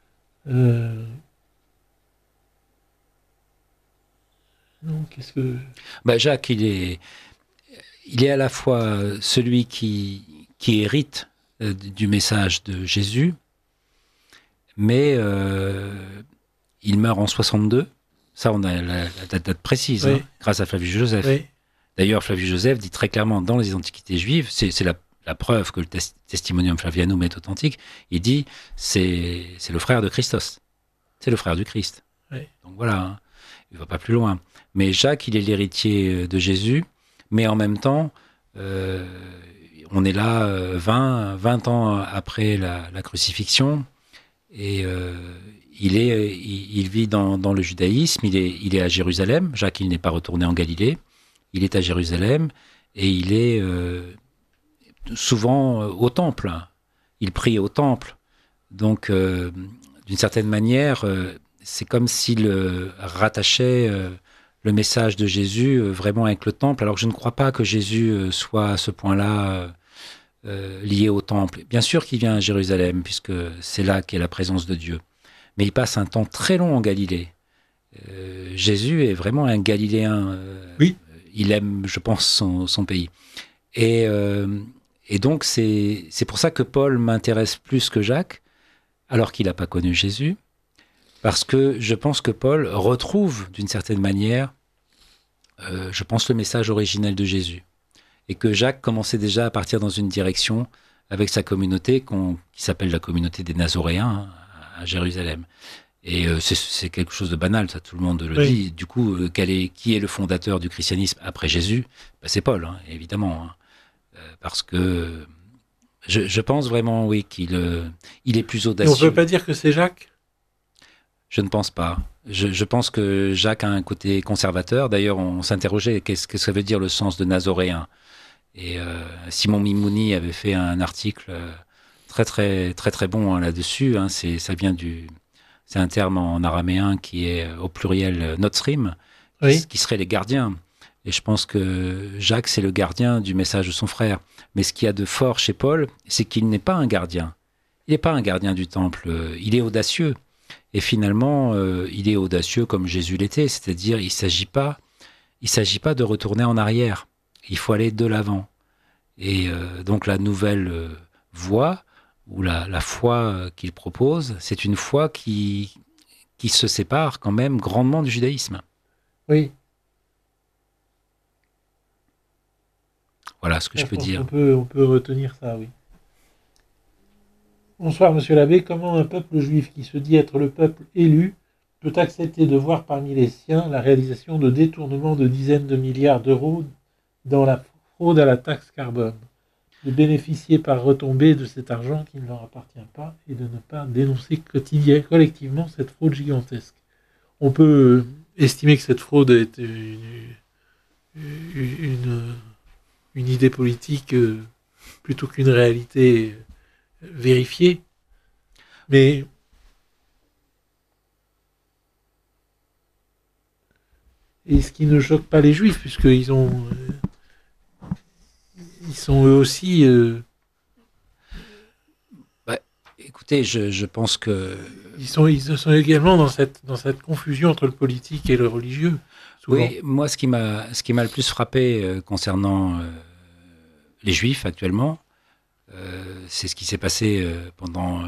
Non, qu'est-ce que... Jacques, il est à la fois celui qui hérite du message de Jésus, mais il meurt en 62. Ça, on a la date précise, oui. hein, grâce à Flavius Joseph. Oui. D'ailleurs, Flavius Joseph dit très clairement dans les Antiquités juives, c'est la preuve que le Testimonium Flavianum est authentique, il dit c'est le frère de Christos, c'est le frère du Christ. Oui. Donc voilà, hein, il ne va pas plus loin. Mais Jacques, il est l'héritier de Jésus, mais en même temps, on est là 20 ans après la crucifixion, et il vit dans le judaïsme, il est à Jérusalem. Jacques, il n'est pas retourné en Galilée, il est à Jérusalem, et il est souvent au temple. Il prie au temple. Donc, d'une certaine manière, c'est comme s'il rattachait le message de Jésus vraiment avec le temple, alors que je ne crois pas que Jésus soit à ce point-là lié au temple. Bien sûr qu'il vient à Jérusalem, puisque c'est là qu'est la présence de Dieu. Mais il passe un temps très long en Galilée. Jésus est vraiment un Galiléen. Oui. Il aime, je pense, son pays. Et donc, c'est pour ça que Paul m'intéresse plus que Jacques, alors qu'il n'a pas connu Jésus, parce que je pense que Paul retrouve, d'une certaine manière, je pense, le message originel de Jésus. Et que Jacques commençait déjà à partir dans une direction avec sa communauté qui s'appelle la communauté des Nazoréens à Jérusalem. Et c'est quelque chose de banal, ça, tout le monde le dit. Du coup, qui est le fondateur du christianisme après Jésus ? C'est Paul, hein, évidemment. Hein. Parce que je pense vraiment, oui, qu'il est plus audacieux. Et on ne peut pas dire que c'est Jacques ? Je ne pense pas. Je pense que Jacques a un côté conservateur. D'ailleurs, on s'interrogeait qu'est-ce que ça veut dire le sens de nazoréen. Et Simon Mimouni avait fait un article très très très très bon là-dessus. Hein. C'est un terme en araméen qui est au pluriel notzrim, oui. Qui serait les gardiens. Et je pense que Jacques, c'est le gardien du message de son frère. Mais ce qu'il y a de fort chez Paul, c'est qu'il n'est pas un gardien. Il n'est pas un gardien du temple. Il est audacieux. Et finalement, il est audacieux comme Jésus l'était. C'est-à-dire, il ne s'agit pas de retourner en arrière. Il faut aller de l'avant. Et donc la nouvelle voie, ou la foi qu'il propose, c'est une foi qui se sépare quand même grandement du judaïsme. Oui. Voilà ce que je peux dire. On peut retenir ça, oui. Bonsoir, monsieur l'abbé. Comment un peuple juif qui se dit être le peuple élu peut accepter de voir parmi les siens la réalisation de détournements de dizaines de milliards d'euros dans la fraude à la taxe carbone, de bénéficier par retombée de cet argent qui ne leur appartient pas et de ne pas dénoncer collectivement cette fraude gigantesque? On peut estimer que cette fraude est une idée politique plutôt qu'une réalité vérifiée, mais et ce qui ne choque pas les juifs, puisqu'ils ils sont eux aussi. Écoutez, je pense que Ils sont également dans cette confusion entre le politique et le religieux. Souvent. oui, moi ce qui m'a le plus frappé concernant les Juifs actuellement, c'est ce qui s'est passé pendant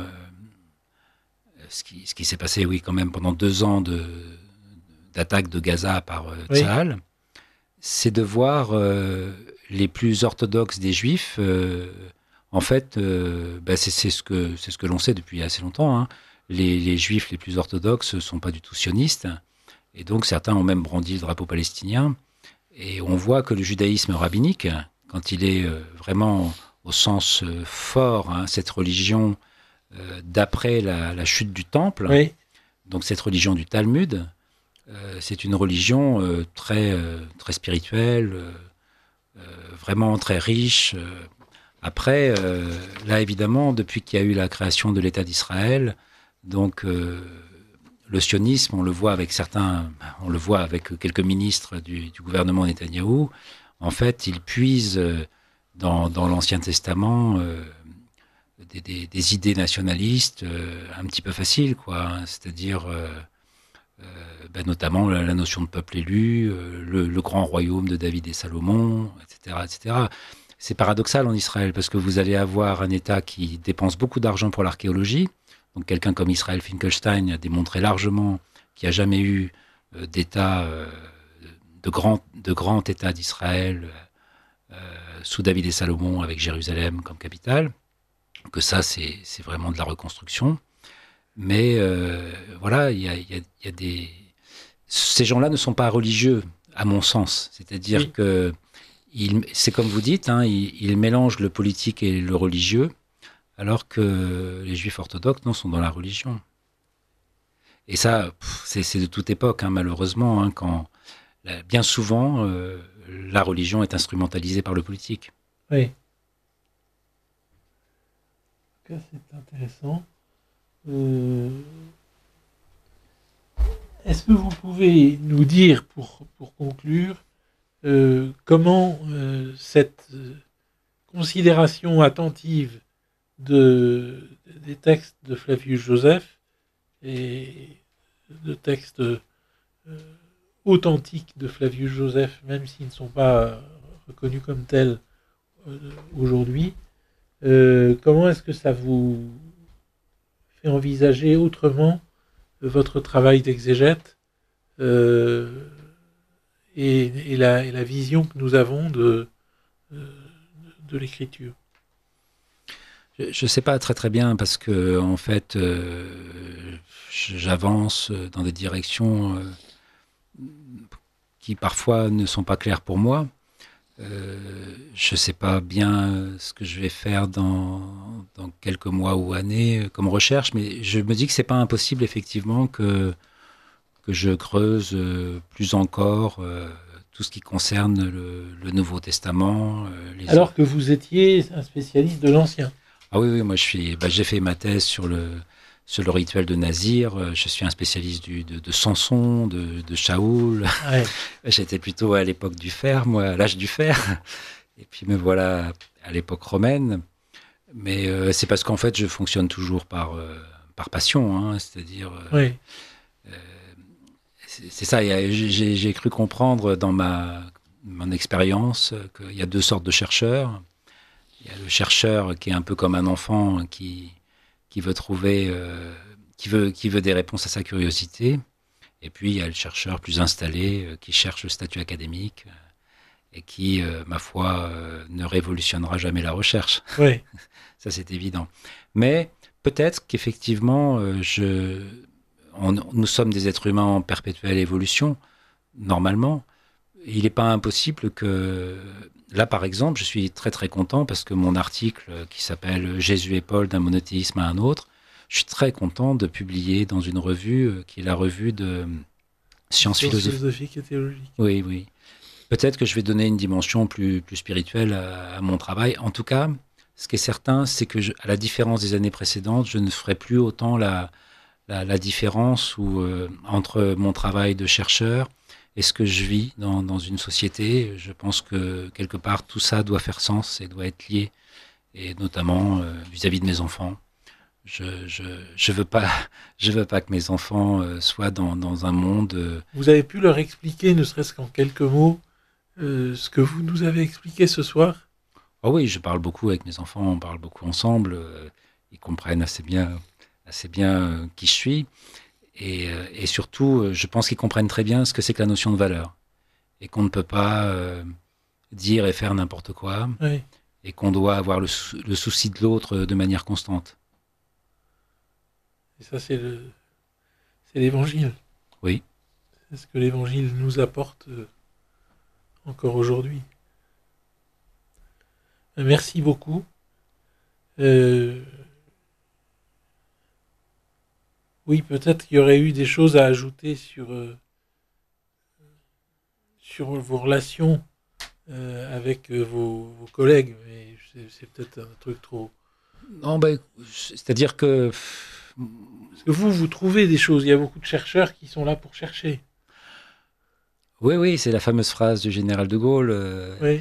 ce qui s'est passé, oui, quand même pendant 2 ans d'attaque de Gaza par Tsahal, c'est de voir les plus orthodoxes des Juifs. En fait, c'est ce que l'on sait depuis assez longtemps. Hein. Les Juifs les plus orthodoxes ne sont pas du tout sionistes. Et donc, certains ont même brandi le drapeau palestinien. Et on voit que le judaïsme rabbinique, quand il est vraiment au sens fort, hein, cette religion d'après la chute du temple, donc cette religion du Talmud, c'est une religion très spirituelle, vraiment très riche. Après, là, évidemment, depuis qu'il y a eu la création de l'État d'Israël, donc le sionisme, on le voit avec quelques ministres du gouvernement Netanyahou. En fait, ils puisent dans l'Ancien Testament des idées nationalistes un petit peu faciles, quoi. Hein, c'est-à-dire notamment la notion de peuple élu, le grand royaume de David et Salomon, etc., etc. C'est paradoxal en Israël parce que vous allez avoir un État qui dépense beaucoup d'argent pour l'archéologie. Donc quelqu'un comme Israël Finkelstein a démontré largement qu'il n'y a jamais eu d'État, de grand État d'Israël sous David et Salomon avec Jérusalem comme capitale. Que ça, c'est vraiment de la reconstruction. Mais voilà, il y a des... Ces gens-là ne sont pas religieux, à mon sens. C'est-à-dire que c'est comme vous dites, hein, ils mélangent le politique et le religieux, alors que les juifs orthodoxes, non, sont dans la religion. Et ça, c'est de toute époque, hein, malheureusement, hein, quand bien souvent, la religion est instrumentalisée par le politique. Oui. En tout cas, c'est intéressant. Est-ce que vous pouvez nous dire, pour conclure, comment cette considération attentive des textes de Flavius Joseph et de textes authentiques de Flavius Joseph, même s'ils ne sont pas reconnus comme tels aujourd'hui, comment est-ce que ça vous fait envisager autrement votre travail d'exégète et la vision que nous avons de l'écriture? Je ne sais pas très bien parce que en fait, j'avance dans des directions qui parfois ne sont pas claires pour moi. Je ne sais pas bien ce que je vais faire dans quelques mois ou années comme recherche, mais je me dis que c'est pas impossible effectivement que je creuse plus encore tout ce qui concerne le Nouveau Testament. Alors que vous étiez un spécialiste de l'Ancien. Ah oui, moi j'ai fait ma thèse sur le rituel de Nazir. Je suis un spécialiste de Samson, de Shaoul. Ouais. J'étais plutôt à l'époque du fer, moi, à l'âge du fer. Et puis me voilà à l'époque romaine. Mais c'est parce qu'en fait, je fonctionne toujours par passion. Hein, c'est-à-dire... Oui. C'est ça, j'ai cru comprendre dans mon expérience qu'il y a 2 sortes de chercheurs. Il y a le chercheur qui est un peu comme un enfant qui veut trouver, qui veut des réponses à sa curiosité. Et puis il y a le chercheur plus installé qui cherche le statut académique et qui, ma foi, ne révolutionnera jamais la recherche. Oui. Ça, c'est évident. Mais peut-être qu'effectivement, nous sommes des êtres humains en perpétuelle évolution, normalement. Il n'est pas impossible que... Là, par exemple, je suis très très content parce que mon article qui s'appelle Jésus et Paul d'un monothéisme à un autre, je suis très content de publier dans une revue qui est la revue de sciences philosophiques et théologiques. Oui, oui. Peut-être que je vais donner une dimension plus spirituelle à mon travail. En tout cas, ce qui est certain, c'est que, à la différence des années précédentes, je ne ferai plus autant la différence entre mon travail de chercheur et ce que je vis dans une société. Je pense que quelque part, tout ça doit faire sens et doit être lié, et notamment vis-à-vis de mes enfants. Je veux pas que mes enfants soient dans un monde... Vous avez pu leur expliquer, ne serait-ce qu'en quelques mots, ce que vous nous avez expliqué ce soir? Oh oui, je parle beaucoup avec mes enfants, on parle beaucoup ensemble. Ils comprennent assez bien qui je suis. Et surtout, je pense qu'ils comprennent très bien ce que c'est que la notion de valeur. Et qu'on ne peut pas dire et faire n'importe quoi. Oui. Et qu'on doit avoir le souci de l'autre de manière constante. Et ça, c'est l'évangile. Oui. C'est ce que l'évangile nous apporte encore aujourd'hui. Merci beaucoup. Oui, peut-être qu'il y aurait eu des choses à ajouter sur vos relations avec vos collègues, mais c'est peut-être un truc trop... Non, c'est-à-dire que... Parce que vous trouvez des choses. Il y a beaucoup de chercheurs qui sont là pour chercher. Oui, c'est la fameuse phrase du général de Gaulle. Oui.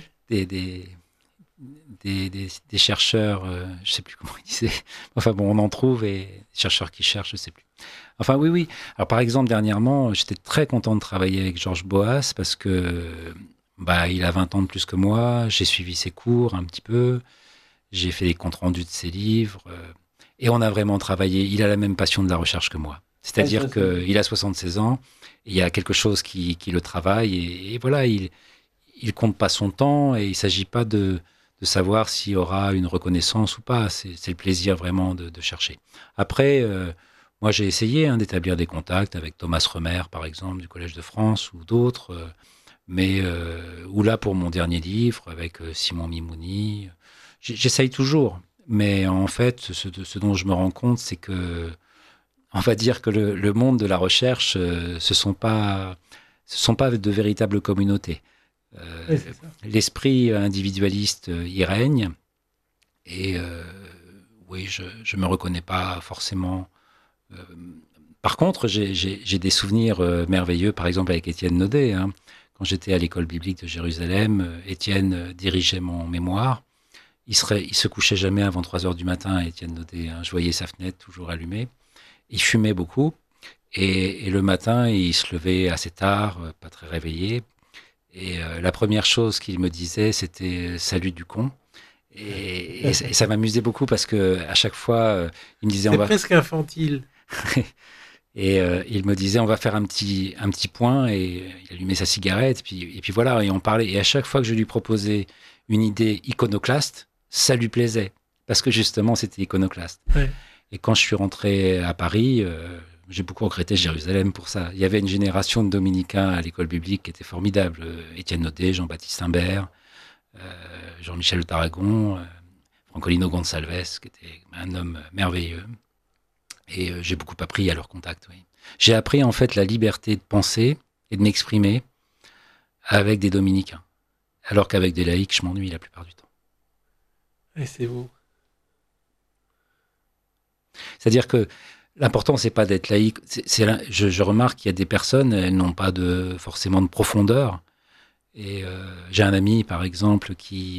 Des chercheurs, je sais plus comment il disait. Enfin bon, on en trouve, et des chercheurs qui cherchent, je sais plus. Enfin oui. Alors par exemple, dernièrement, j'étais très content de travailler avec Georges Boas parce que il a 20 ans de plus que moi. J'ai suivi ses cours un petit peu. J'ai fait des comptes rendus de ses livres. Et on a vraiment travaillé. Il a la même passion de la recherche que moi. C'est-à-dire qu'il a 76 ans. Et il y a quelque chose qui le travaille. Et voilà, il compte pas son temps. Et il s'agit pas de savoir s'il y aura une reconnaissance ou pas. C'est le plaisir vraiment de chercher. Après, moi j'ai essayé d'établir des contacts avec Thomas Remer, par exemple, du Collège de France, ou d'autres, ou là pour mon dernier livre, avec Simon Mimouni. J'essaye toujours, mais en fait, ce dont je me rends compte, c'est que, on va dire que le monde de la recherche, ce sont pas de véritables communautés. Oui, l'esprit individualiste y règne, et oui, je me reconnais pas forcément. Par contre, j'ai des souvenirs merveilleux, par exemple avec Étienne Naudet. Quand j'étais à l'école biblique de Jérusalem, Étienne dirigeait mon mémoire. Il se couchait jamais avant 3h du matin, Étienne Naudet. Je voyais sa fenêtre toujours allumée. Il fumait beaucoup, et le matin, il se levait assez tard, pas très réveillé. Et la première chose qu'il me disait, c'était « Salut du con ». Et ça m'amusait beaucoup parce que à chaque fois, il me disait... C'est presque infantile. Et il me disait, on va faire un petit point, et il allumait sa cigarette, et puis voilà, et on parlait. Et à chaque fois que je lui proposais une idée iconoclaste, ça lui plaisait, parce que justement, c'était iconoclaste. Ouais. Et quand je suis rentré à Paris, j'ai beaucoup regretté Jérusalem pour ça. Il y avait une génération de dominicains à l'école biblique qui était formidable. Étienne Naudet, Jean-Baptiste Imbert, Jean-Michel Tarragon, Francolino Gonçalves, qui était un homme merveilleux. Et j'ai beaucoup appris à leur contact, oui. J'ai appris en fait la liberté de penser et de m'exprimer avec des dominicains. Alors qu'avec des laïcs, je m'ennuie la plupart du temps. Et c'est beau. C'est-à-dire que l'important, c'est pas d'être laïque. Je remarque qu'il y a des personnes, elles n'ont pas forcément de profondeur. Et j'ai un ami, par exemple, qui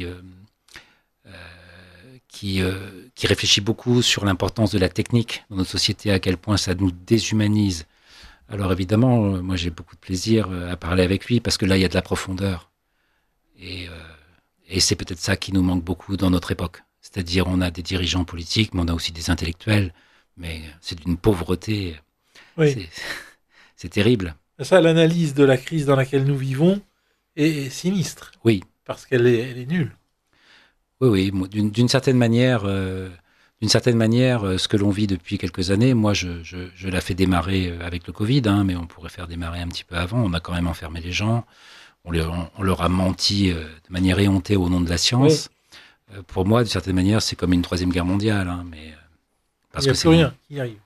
réfléchit beaucoup sur l'importance de la technique dans notre société, à quel point ça nous déshumanise. Alors évidemment, moi j'ai beaucoup de plaisir à parler avec lui, parce que là il y a de la profondeur. Et c'est peut-être ça qui nous manque beaucoup dans notre époque. C'est-à-dire, on a des dirigeants politiques, mais on a aussi des intellectuels, mais c'est d'une pauvreté. Oui. C'est terrible. Ça, l'analyse de la crise dans laquelle nous vivons est sinistre. Oui. Parce qu'elle est nulle. Oui, d'une certaine manière, d'une certaine manière, ce que l'on vit depuis quelques années, moi, je l'ai fait démarrer avec le Covid, mais on pourrait faire démarrer un petit peu avant. On a quand même enfermé les gens. On leur a menti de manière éhontée au nom de la science. Oui. Pour moi, d'une certaine manière, c'est comme une troisième guerre mondiale. Mais, parce il n'y a plus rien qui arrive.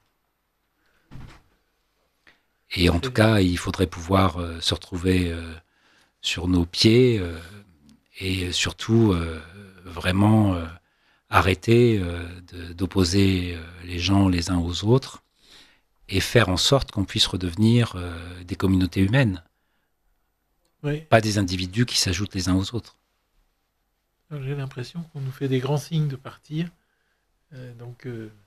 Et en tout cas, il faudrait pouvoir se retrouver sur nos pieds et surtout vraiment arrêter d'opposer les gens les uns aux autres et faire en sorte qu'on puisse redevenir des communautés humaines. Oui. Pas des individus qui s'ajoutent les uns aux autres. Alors, j'ai l'impression qu'on nous fait des grands signes de partir. Donc...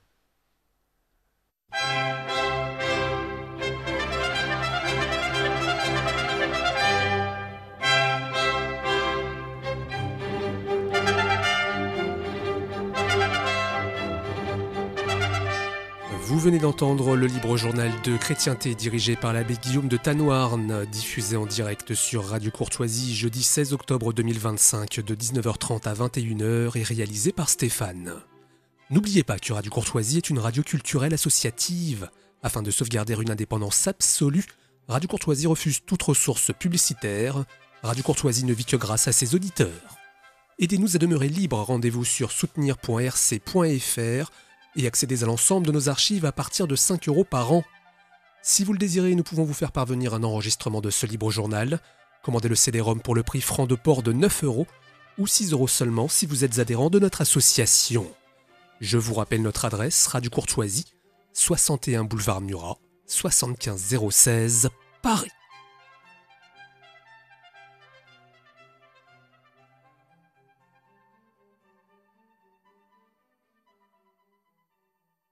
Vous venez d'entendre le libre journal de chrétienté dirigé par l'abbé Guillaume de Tanoarn, diffusé en direct sur Radio Courtoisie jeudi 16 octobre 2025 de 19h30 à 21h et réalisé par Stéphane. N'oubliez pas que Radio Courtoisie est une radio culturelle associative. Afin de sauvegarder une indépendance absolue, Radio Courtoisie refuse toute ressource publicitaire. Radio Courtoisie ne vit que grâce à ses auditeurs. Aidez-nous à demeurer libres, rendez-vous sur soutenir.rc.fr et accédez à l'ensemble de nos archives à partir de 5 € par an. Si vous le désirez, nous pouvons vous faire parvenir un enregistrement de ce libre journal. Commandez le CD-ROM pour le prix franc de port de 9 € ou 6 € seulement si vous êtes adhérent de notre association. Je vous rappelle notre adresse, Radio Courtoisie, 61 boulevard Murat, 75 016, Paris.